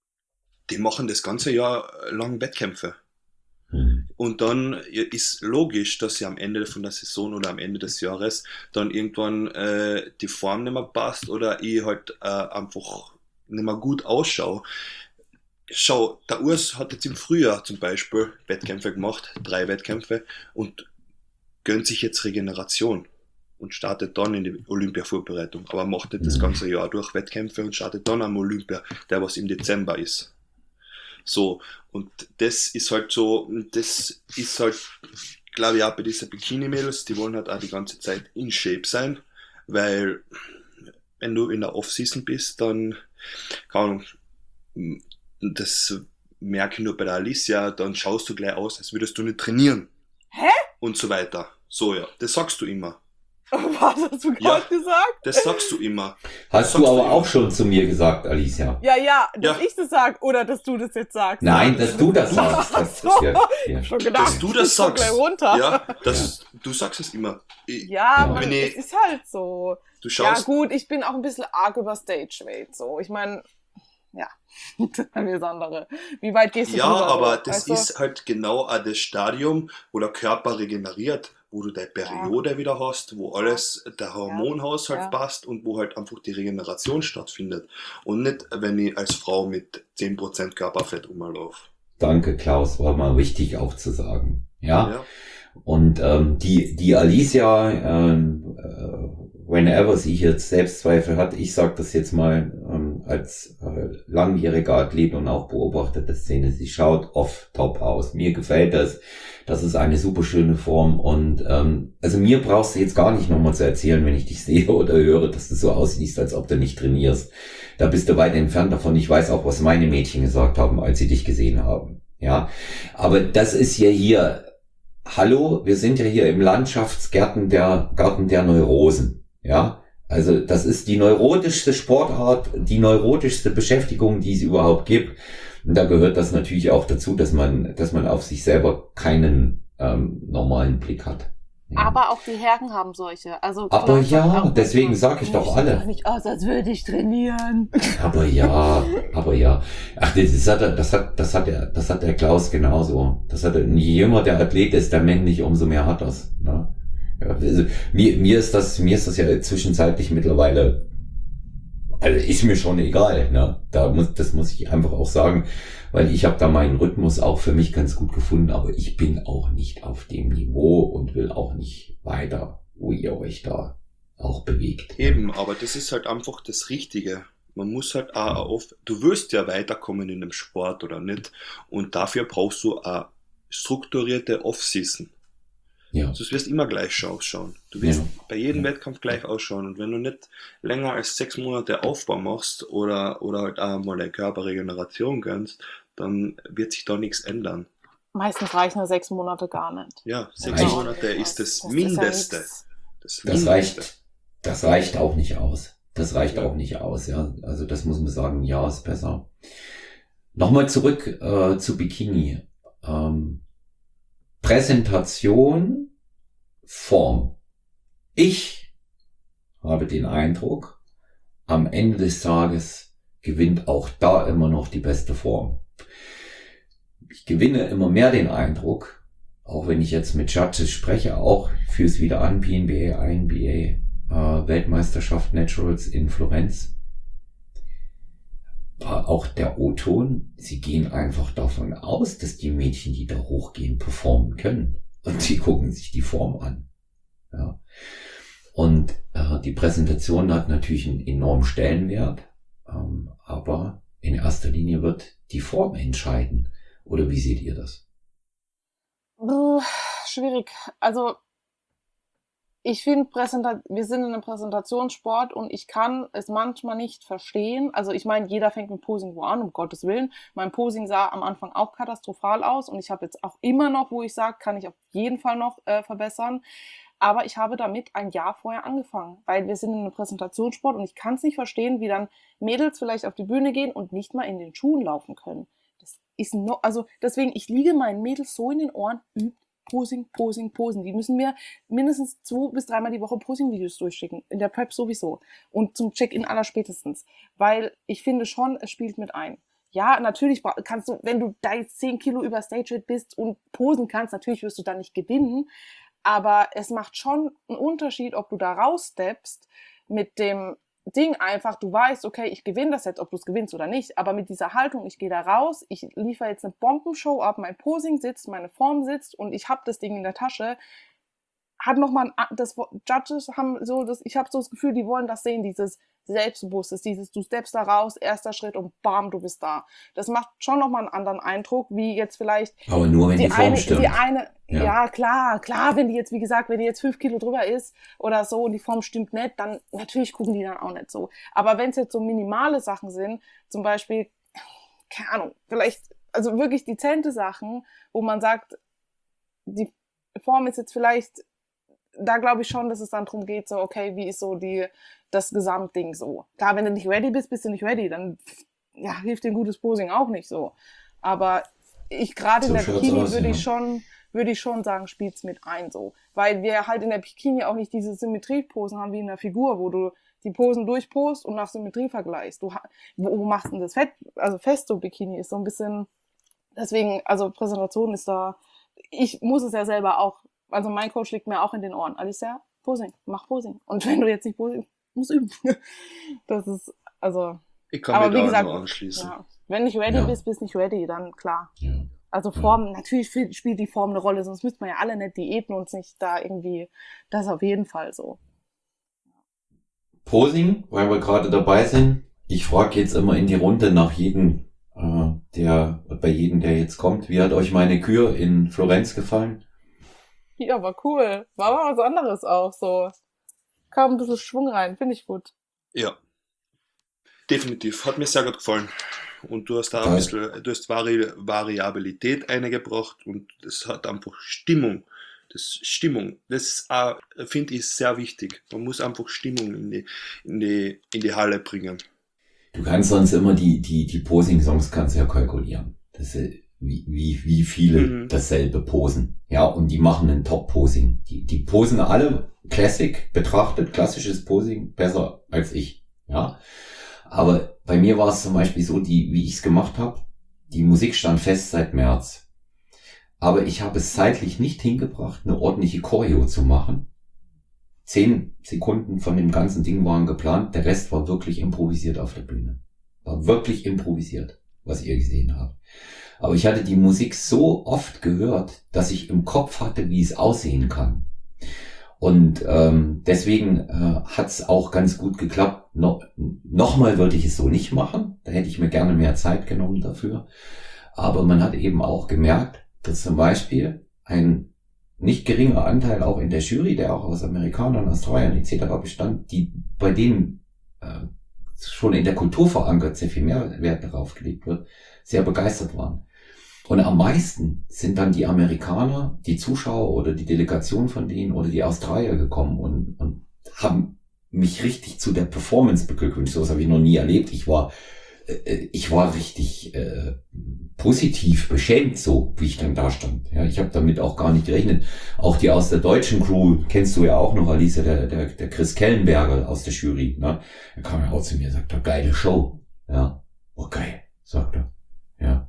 die machen das ganze Jahr lang Wettkämpfe. Hm. Und dann ist logisch, dass sie am Ende von der Saison oder am Ende des Jahres dann irgendwann äh, die Form nicht mehr passt oder ich halt äh, einfach nicht mehr gut ausschaue. Schau, der Urs hat jetzt im Frühjahr zum Beispiel Wettkämpfe gemacht, drei Wettkämpfe, und gönnt sich jetzt Regeneration und startet dann in die Olympia-Vorbereitung. Aber macht nicht das ganze Jahr durch Wettkämpfe und startet dann am Olympia, der was im Dezember ist. So, und das ist halt so, das ist halt, glaube ich, auch bei diesen Bikini-Mädels, die wollen halt auch die ganze Zeit in Shape sein, weil wenn du in der Off-Season bist, dann, keine Ahnung, das merke ich nur bei der Alicia, dann schaust du gleich aus, als würdest du nicht trainieren. Hä? Und so weiter. So, ja, das sagst du immer. Was hast du Ja. gerade gesagt? Das sagst du immer. Hast sagst du aber du auch immer. schon zu mir gesagt, Alicia. Ja, ja, dass Ja. ich das sag oder dass du das jetzt sagst. Nein, dass du das sagst. Das ist ja, Ich ja. hab schon gedacht, Dass du das ich guck sagst. gleich runter. Ja, das, du sagst es immer. Ich, Ja, Ja. man, Wenn ich- es ist halt so. Du Ja schaust, gut, ich bin auch ein bisschen arg über Stage-Weight. So, ich meine, ja, alles andere. Wie weit gehst du ja, drüber, aber so? das Weißt du? ist halt genau auch das Stadium, wo der Körper regeneriert, wo du deine Periode wieder hast, wo alles, der Hormonhaushalt Ja. passt und wo halt einfach die Regeneration stattfindet. Und nicht, wenn ich als Frau mit zehn Prozent Körperfett rumlaufe. Danke, Klaus, war mal wichtig auch zu sagen. Ja. Ja. Und ähm, die die Alicia, ähm, äh, whenever sie jetzt Selbstzweifel hat, ich sage das jetzt mal ähm, als äh, langjähriger Athlet und auch Beobachter der Szene, sie schaut off top aus. Mir gefällt das. Das ist eine super schöne Form und ähm, also mir brauchst du jetzt gar nicht nochmal zu erzählen, wenn ich dich sehe oder höre, dass du so aussiehst, als ob du nicht trainierst. Da bist du weit entfernt davon. Ich weiß auch, was meine Mädchen gesagt haben, als sie dich gesehen haben. Ja, aber das ist ja hier. Hallo, wir sind ja hier im Landschaftsgarten der Garten der Neurosen, ja. Also das ist die neurotischste Sportart, die neurotischste Beschäftigung, die es überhaupt gibt. Und da gehört das natürlich auch dazu, dass man, dass man auf sich selber keinen ähm, normalen Blick hat. Ja. Aber auch die Herren haben solche. Also Aber klar, ja, auch deswegen manchmal, sage ich "Oh, doch sieht alle. doch nicht aus, als würde ich trainieren." Aber ja, aber ja. Ach, das hat, er- das hat, das hat der, das hat der Klaus genauso. Das hat er, je jünger der Athlet ist, der männlich, umso mehr hat das. Ne? Ja, also, mir, mir ist das, mir ist das ja zwischenzeitlich mittlerweile, also ist mir schon egal, ne? Da muss, das muss ich einfach auch sagen, weil ich habe da meinen Rhythmus auch für mich ganz gut gefunden, aber ich bin auch nicht auf dem Niveau und will auch nicht weiter, wo ihr euch da auch bewegt. Eben, aber das ist halt einfach das Richtige. Man muss halt auch auf, du willst ja weiterkommen in dem Sport oder nicht. Und dafür brauchst du eine strukturierte Off-Season. Ja, Sonst wirst du immer gleich ausschauen. Du wirst Ja. bei jedem Ja. Wettkampf gleich ausschauen. Und wenn du nicht länger als sechs Monate Aufbau machst oder, oder halt auch mal deine Körperregeneration gönnst, dann wird sich da nichts ändern. Meistens reichen ja sechs Monate gar nicht. Ja, sechs Reicht. Monate ist das, Das ist ja Mindeste. nix. Das Das Mindeste. reicht, das reicht auch nicht aus. Das reicht Ja. auch nicht aus, ja. Also das muss man sagen, ja, ist besser. Nochmal zurück äh, zu Bikini. Ähm, Präsentation, Form. Ich habe den Eindruck, am Ende des Tages gewinnt auch da immer noch die beste Form. Ich gewinne immer mehr den Eindruck, auch wenn ich jetzt mit Judges spreche, auch führe es wieder an, P N B A, I N B A, äh, Weltmeisterschaft Naturals in Florenz. War auch der O-Ton, sie gehen einfach davon aus, dass die Mädchen, die da hochgehen, performen können. Und sie gucken sich die Form an. Ja. Und äh, die Präsentation hat natürlich einen enormen Stellenwert, ähm, aber in erster Linie wird die Form entscheiden. Oder wie seht ihr das? Puh, schwierig. Also ich finde, Präsenta- wir sind in einem Präsentationssport und ich kann es manchmal nicht verstehen. Also ich meine, jeder fängt mit Posing wo an, um Gottes Willen. Mein Posing sah am Anfang auch katastrophal aus und ich habe jetzt auch immer noch, wo ich sage, kann ich auf jeden Fall noch äh, verbessern. Aber ich habe damit ein Jahr vorher angefangen, weil wir sind in einem Präsentationssport und ich kann es nicht verstehen, wie dann Mädels vielleicht auf die Bühne gehen und nicht mal in den Schuhen laufen können. Das ist noch, also deswegen, ich liege meinen Mädels so in den Ohren, übt Posing, Posing, Posen. Die müssen mir mindestens zwei bis dreimal die Woche Posing-Videos durchschicken. In der Prep sowieso. Und zum Check-in aller spätestens. Weil ich finde schon, es spielt mit ein. Ja, natürlich kannst du, wenn du da jetzt zehn Kilo über Stage-Weight bist und posen kannst, natürlich wirst du da nicht gewinnen. Aber es macht schon einen Unterschied, ob du da raussteppst mit dem Ding einfach, du weißt, okay, ich gewinne das jetzt, ob du es gewinnst oder nicht, aber mit dieser Haltung, ich gehe da raus, ich liefere jetzt eine Bombenshow ab, mein Posing sitzt, meine Form sitzt und ich habe das Ding in der Tasche, hat nochmal ein, das Judges haben so, das, ich habe so das Gefühl, die wollen das sehen, dieses Selbstbewusstes, dieses, du steppst da raus, erster Schritt und bam, du bist da. Das macht schon nochmal einen anderen Eindruck, wie jetzt vielleicht Aber nur wenn die, die Form eine, stimmt. die eine, Ja. ja. klar, klar, wenn die jetzt, wie gesagt, wenn die jetzt fünf Kilo drüber ist oder so und die Form stimmt nicht, dann natürlich gucken die dann auch nicht so. Aber wenn es jetzt so minimale Sachen sind, zum Beispiel, keine Ahnung, vielleicht, also wirklich dezente Sachen, wo man sagt, die Form ist jetzt vielleicht, da glaube ich schon, dass es dann darum geht, so, okay, wie ist so die, das Gesamtding so. Klar, wenn du nicht ready bist, bist du nicht ready, dann, ja, hilft dir ein gutes Posing auch nicht so. Aber ich, gerade So in der schaut's Bikini aus, würde ja. ich schon, würde ich schon sagen, spielt's mit ein, so. Weil wir halt in der Bikini auch nicht diese Symmetrieposen haben wie in der Figur, wo du die Posen durchpost und nach Symmetrie vergleichst. Du, ha- wo, wo machst du denn das fett, also fest so Bikini ist so ein bisschen, deswegen, also Präsentation ist da, ich muss es ja selber auch, also mein Coach liegt mir auch in den Ohren. Alicia, Posing, mach Posing. Und wenn du jetzt nicht Posing, musst üben. Das ist, also, Ich kann aber mich wie da gesagt, nur anschließen. ja, wenn nicht ready Ja. bist, bist nicht ready, dann klar. Ja. Also Form, natürlich spielt spielt die Form eine Rolle, sonst müssten wir ja alle nicht diäten und nicht da irgendwie, das ist auf jeden Fall so. Posing, weil wir gerade dabei sind. Ich frage jetzt immer in die Runde nach jedem, äh, der, bei jedem, der jetzt kommt. Wie hat euch meine Kür in Florenz gefallen? Ja, war cool. War mal was anderes auch, so. Kam ein bisschen Schwung rein, finde ich gut. Ja, definitiv. Hat mir sehr gut gefallen. Und du hast da ein Geil. bisschen, du hast Vari Variabilität eingebracht und es hat einfach Stimmung. Das Stimmung, das ist auch, finde ich, sehr wichtig. Man muss einfach Stimmung in die, in die, in die Halle bringen. Du kannst sonst immer die, die, die Posing-Songs kannst du ja kalkulieren. Das ist, wie, wie, wie viele Mhm. dasselbe posen. Ja, und die machen ein Top-Posing. Die, die posen alle Classic betrachtet, klassisches Posing, besser als ich. Ja. Aber bei mir war es zum Beispiel so, die, wie ich es gemacht habe, die Musik stand fest seit März. Aber ich habe es zeitlich nicht hingebracht, eine ordentliche Choreo zu machen. Zehn Sekunden von dem ganzen Ding waren geplant, der Rest war wirklich improvisiert auf der Bühne. War wirklich improvisiert, was ihr gesehen habt. Aber ich hatte die Musik so oft gehört, dass ich im Kopf hatte, wie es aussehen kann. Und ähm, deswegen äh, hat es auch ganz gut geklappt. No, Nochmal würde ich es so nicht machen. Da hätte ich mir gerne mehr Zeit genommen dafür. Aber man hat eben auch gemerkt, dass zum Beispiel ein nicht geringer Anteil auch in der Jury, der auch aus Amerikanern, Australiern et cetera bestand, die bei denen äh, schon in der Kultur verankert sehr viel mehr Wert darauf gelegt wird, sehr begeistert waren. Und am meisten sind dann die Amerikaner, die Zuschauer oder die Delegation von denen oder die Australier gekommen und, und haben mich richtig zu der Performance beglückwünscht. So was habe ich noch nie erlebt. Ich war äh, ich war richtig äh, positiv beschämt, so wie ich dann da stand. Ja, ich habe damit auch gar nicht gerechnet. Auch die aus der deutschen Crew, kennst du ja auch noch, Alice, der, der, der Chris Kellenberger aus der Jury. Ne? Er kam ja auch zu mir und sagte, geile Show. Ja, okay, sagt er. Ja.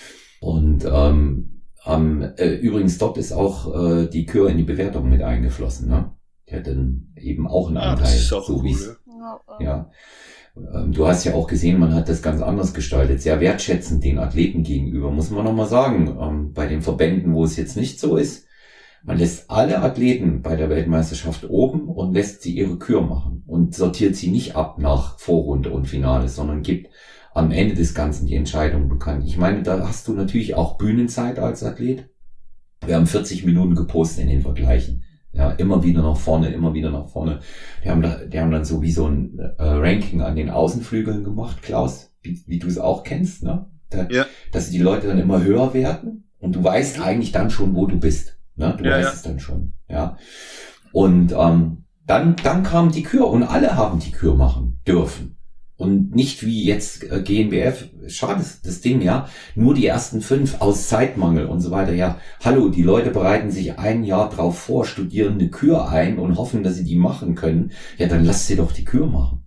Und ähm, ähm, äh, übrigens dort ist auch äh, die Kür in die Bewertung mit eingeflossen. Ne? Die hat dann eben auch einen Ah, Anteil, das ist auch so cool, wie es. Ja, äh, Ja. Ähm, du hast ja auch gesehen, man hat das ganz anders gestaltet, sehr wertschätzend den Athleten gegenüber, muss man nochmal sagen. Ähm, bei den Verbänden, wo es jetzt nicht so ist, man lässt alle Athleten bei der Weltmeisterschaft oben und lässt sie ihre Kür machen und sortiert sie nicht ab nach Vorrunde und Finale, sondern gibt am Ende des Ganzen die Entscheidung bekannt. Ich meine, da hast du natürlich auch Bühnenzeit als Athlet. Wir haben vierzig Minuten gepostet in den Vergleichen. Ja, immer wieder nach vorne, immer wieder nach vorne. Die haben, da, die haben dann so wie so ein äh, Ranking an den Außenflügeln gemacht, Klaus, wie, wie du es auch kennst, ne? Da, Ja. dass sie die Leute dann immer höher werten und du weißt eigentlich dann schon, wo du bist. Ne? Du Ja, weißt ja. es dann schon. Ja. Und ähm, dann, dann kam die Kür und alle haben die Kür machen dürfen. Und nicht wie jetzt äh, G N B F, schade das Ding, ja, nur die ersten fünf aus Zeitmangel und so weiter. Ja, hallo, die Leute bereiten sich ein Jahr drauf vor, studieren eine Kür ein und hoffen, dass sie die machen können. Ja, dann lass sie doch die Kür machen.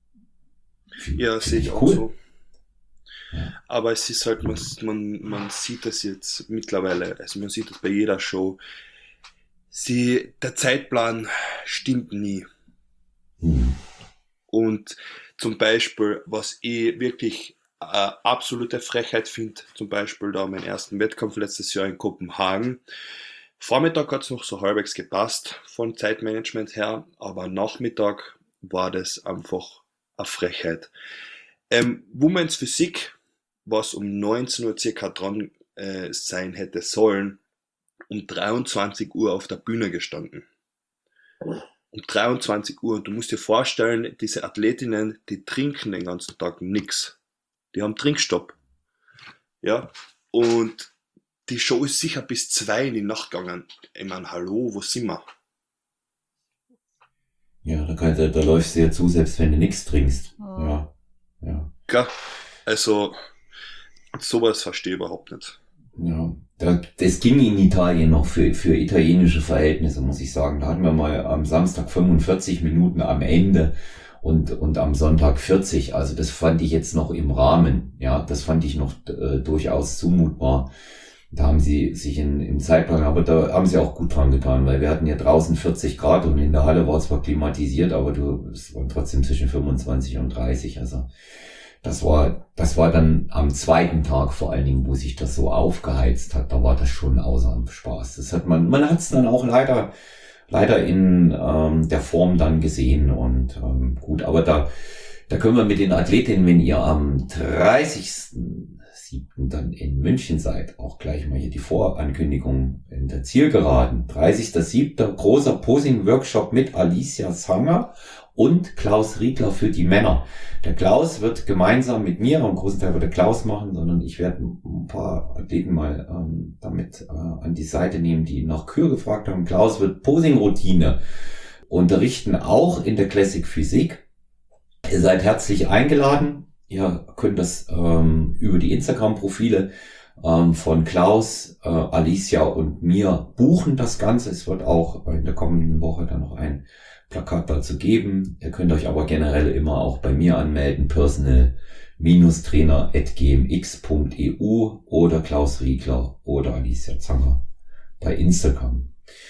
Find, Ja, find sehe ich auch cool. so. Ja. Aber es ist halt, man, man, man sieht das jetzt mittlerweile, also man sieht das bei jeder Show. Sie, der Zeitplan stimmt nie. Hm. Und zum Beispiel, was ich wirklich äh, absolute Frechheit finde, zum Beispiel da meinen ersten Wettkampf letztes Jahr in Kopenhagen. Vormittag hat es noch so halbwegs gepasst von Zeitmanagement her, aber Nachmittag war das einfach eine Frechheit. Ähm, Women's Physik, was um neunzehn Uhr circa dran äh, sein hätte sollen, um dreiundzwanzig Uhr auf der Bühne gestanden. Um dreiundzwanzig Uhr. Und du musst dir vorstellen, diese Athletinnen, die trinken den ganzen Tag nix. Die haben Trinkstopp. Ja. Und die Show ist sicher bis zwei in die Nacht gegangen. Ich meine, hallo, wo sind wir? Ja, da, kann, da, da läufst du ja zu, selbst wenn du nichts trinkst. Mhm. Ja, ja. Klar. Also, sowas verstehe ich überhaupt nicht. Ja, da, das ging in Italien noch für, für italienische Verhältnisse, muss ich sagen. Da hatten wir mal am Samstag fünfundvierzig Minuten am Ende und, und am Sonntag vierzig. Also das fand ich jetzt noch im Rahmen. Ja, das fand ich noch äh, durchaus zumutbar. Da haben sie sich in, im Zeitplan, aber da haben sie auch gut dran getan, weil wir hatten ja draußen vierzig Grad und in der Halle war zwar klimatisiert, aber du, es waren trotzdem zwischen fünfundzwanzig und dreißig. Also das war, das war dann am zweiten Tag vor allen Dingen, wo sich das so aufgeheizt hat. Da war das schon außer Spaß. Das hat man, man hat es dann auch leider, leider in ähm, der Form dann gesehen und ähm, gut. Aber da, da können wir mit den Athletinnen, wenn ihr am dreißigsten siebten dann in München seid, auch gleich mal hier die Vorankündigung in der Zielgeraden. dreißigster siebter großer Posing-Workshop mit Alicia Zanger und Klaus Riegler für die Männer. Der Klaus wird gemeinsam mit mir, einen großen Teil wird der Klaus machen, sondern ich werde ein paar Athleten mal ähm, damit äh, an die Seite nehmen, die nach Kür gefragt haben. Klaus wird Posing-Routine unterrichten, auch in der Classic Physik. Ihr seid herzlich eingeladen. Ihr könnt das ähm, über die Instagram-Profile ähm, von Klaus, äh, Alicia und mir buchen, das Ganze. Es wird auch in der kommenden Woche dann noch ein Plakat dazu geben. Ihr könnt euch aber generell immer auch bei mir anmelden, personal-trainer at g m x punkt e u oder Klaus Riegler oder Alicia Zanger bei Instagram.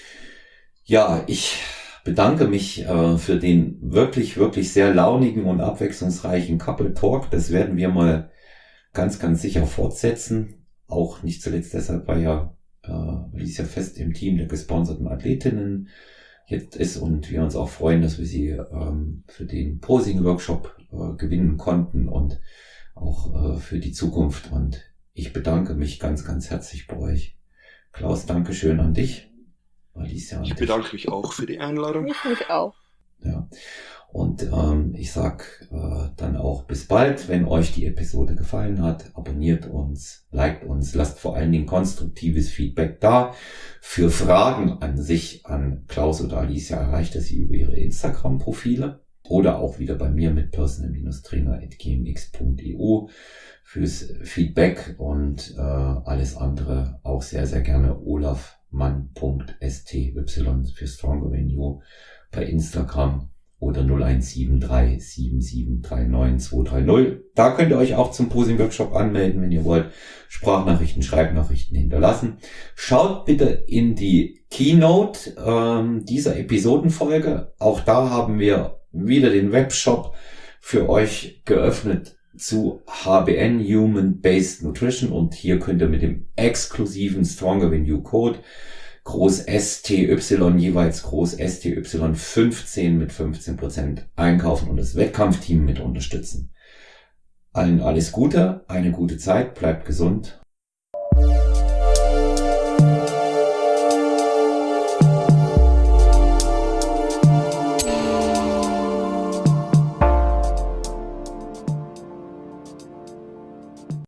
Ja, ich bedanke mich äh, für den wirklich, wirklich sehr launigen und abwechslungsreichen Couple Talk. Das werden wir mal ganz, ganz sicher fortsetzen. Auch nicht zuletzt deshalb, weil ja äh, Alicia fest im Team der gesponserten Athletinnen jetzt ist und wir uns auch freuen, dass wir sie ähm, für den Posing-Workshop äh, gewinnen konnten und auch äh, für die Zukunft. Und ich bedanke mich ganz, ganz herzlich bei euch. Klaus, Dankeschön an dich. Alicia, ich bedanke mich auch für die Einladung. Ich mich auch. Ja. Und ähm, ich sag äh, dann auch bis bald. Wenn euch die Episode gefallen hat, abonniert uns, liked uns, lasst vor allen Dingen konstruktives Feedback da. Für Fragen an sich, an Klaus oder Alicia, erreicht ihr sie über ihre Instagram-Profile oder auch wieder bei mir mit personal-trainer at g m x punkt e u fürs Feedback und äh, alles andere auch sehr, sehr gerne olaf mann punkt s t y für Stronger Than You bei Instagram oder null eins sieben drei sieben sieben drei neun zwei drei null. Da könnt ihr euch auch zum Posing-Workshop anmelden, wenn ihr wollt. Sprachnachrichten, Schreibnachrichten hinterlassen. Schaut bitte in die Keynote ähm, dieser Episodenfolge. Auch da haben wir wieder den Webshop für euch geöffnet zu H B N, Human Based Nutrition, und hier könnt ihr mit dem exklusiven Stronger Than You Code Groß S T Y, jeweils Groß S T Y fünfzehn mit fünfzehn Prozent einkaufen und das Wettkampfteam mit unterstützen. Allen alles Gute, eine gute Zeit, bleibt gesund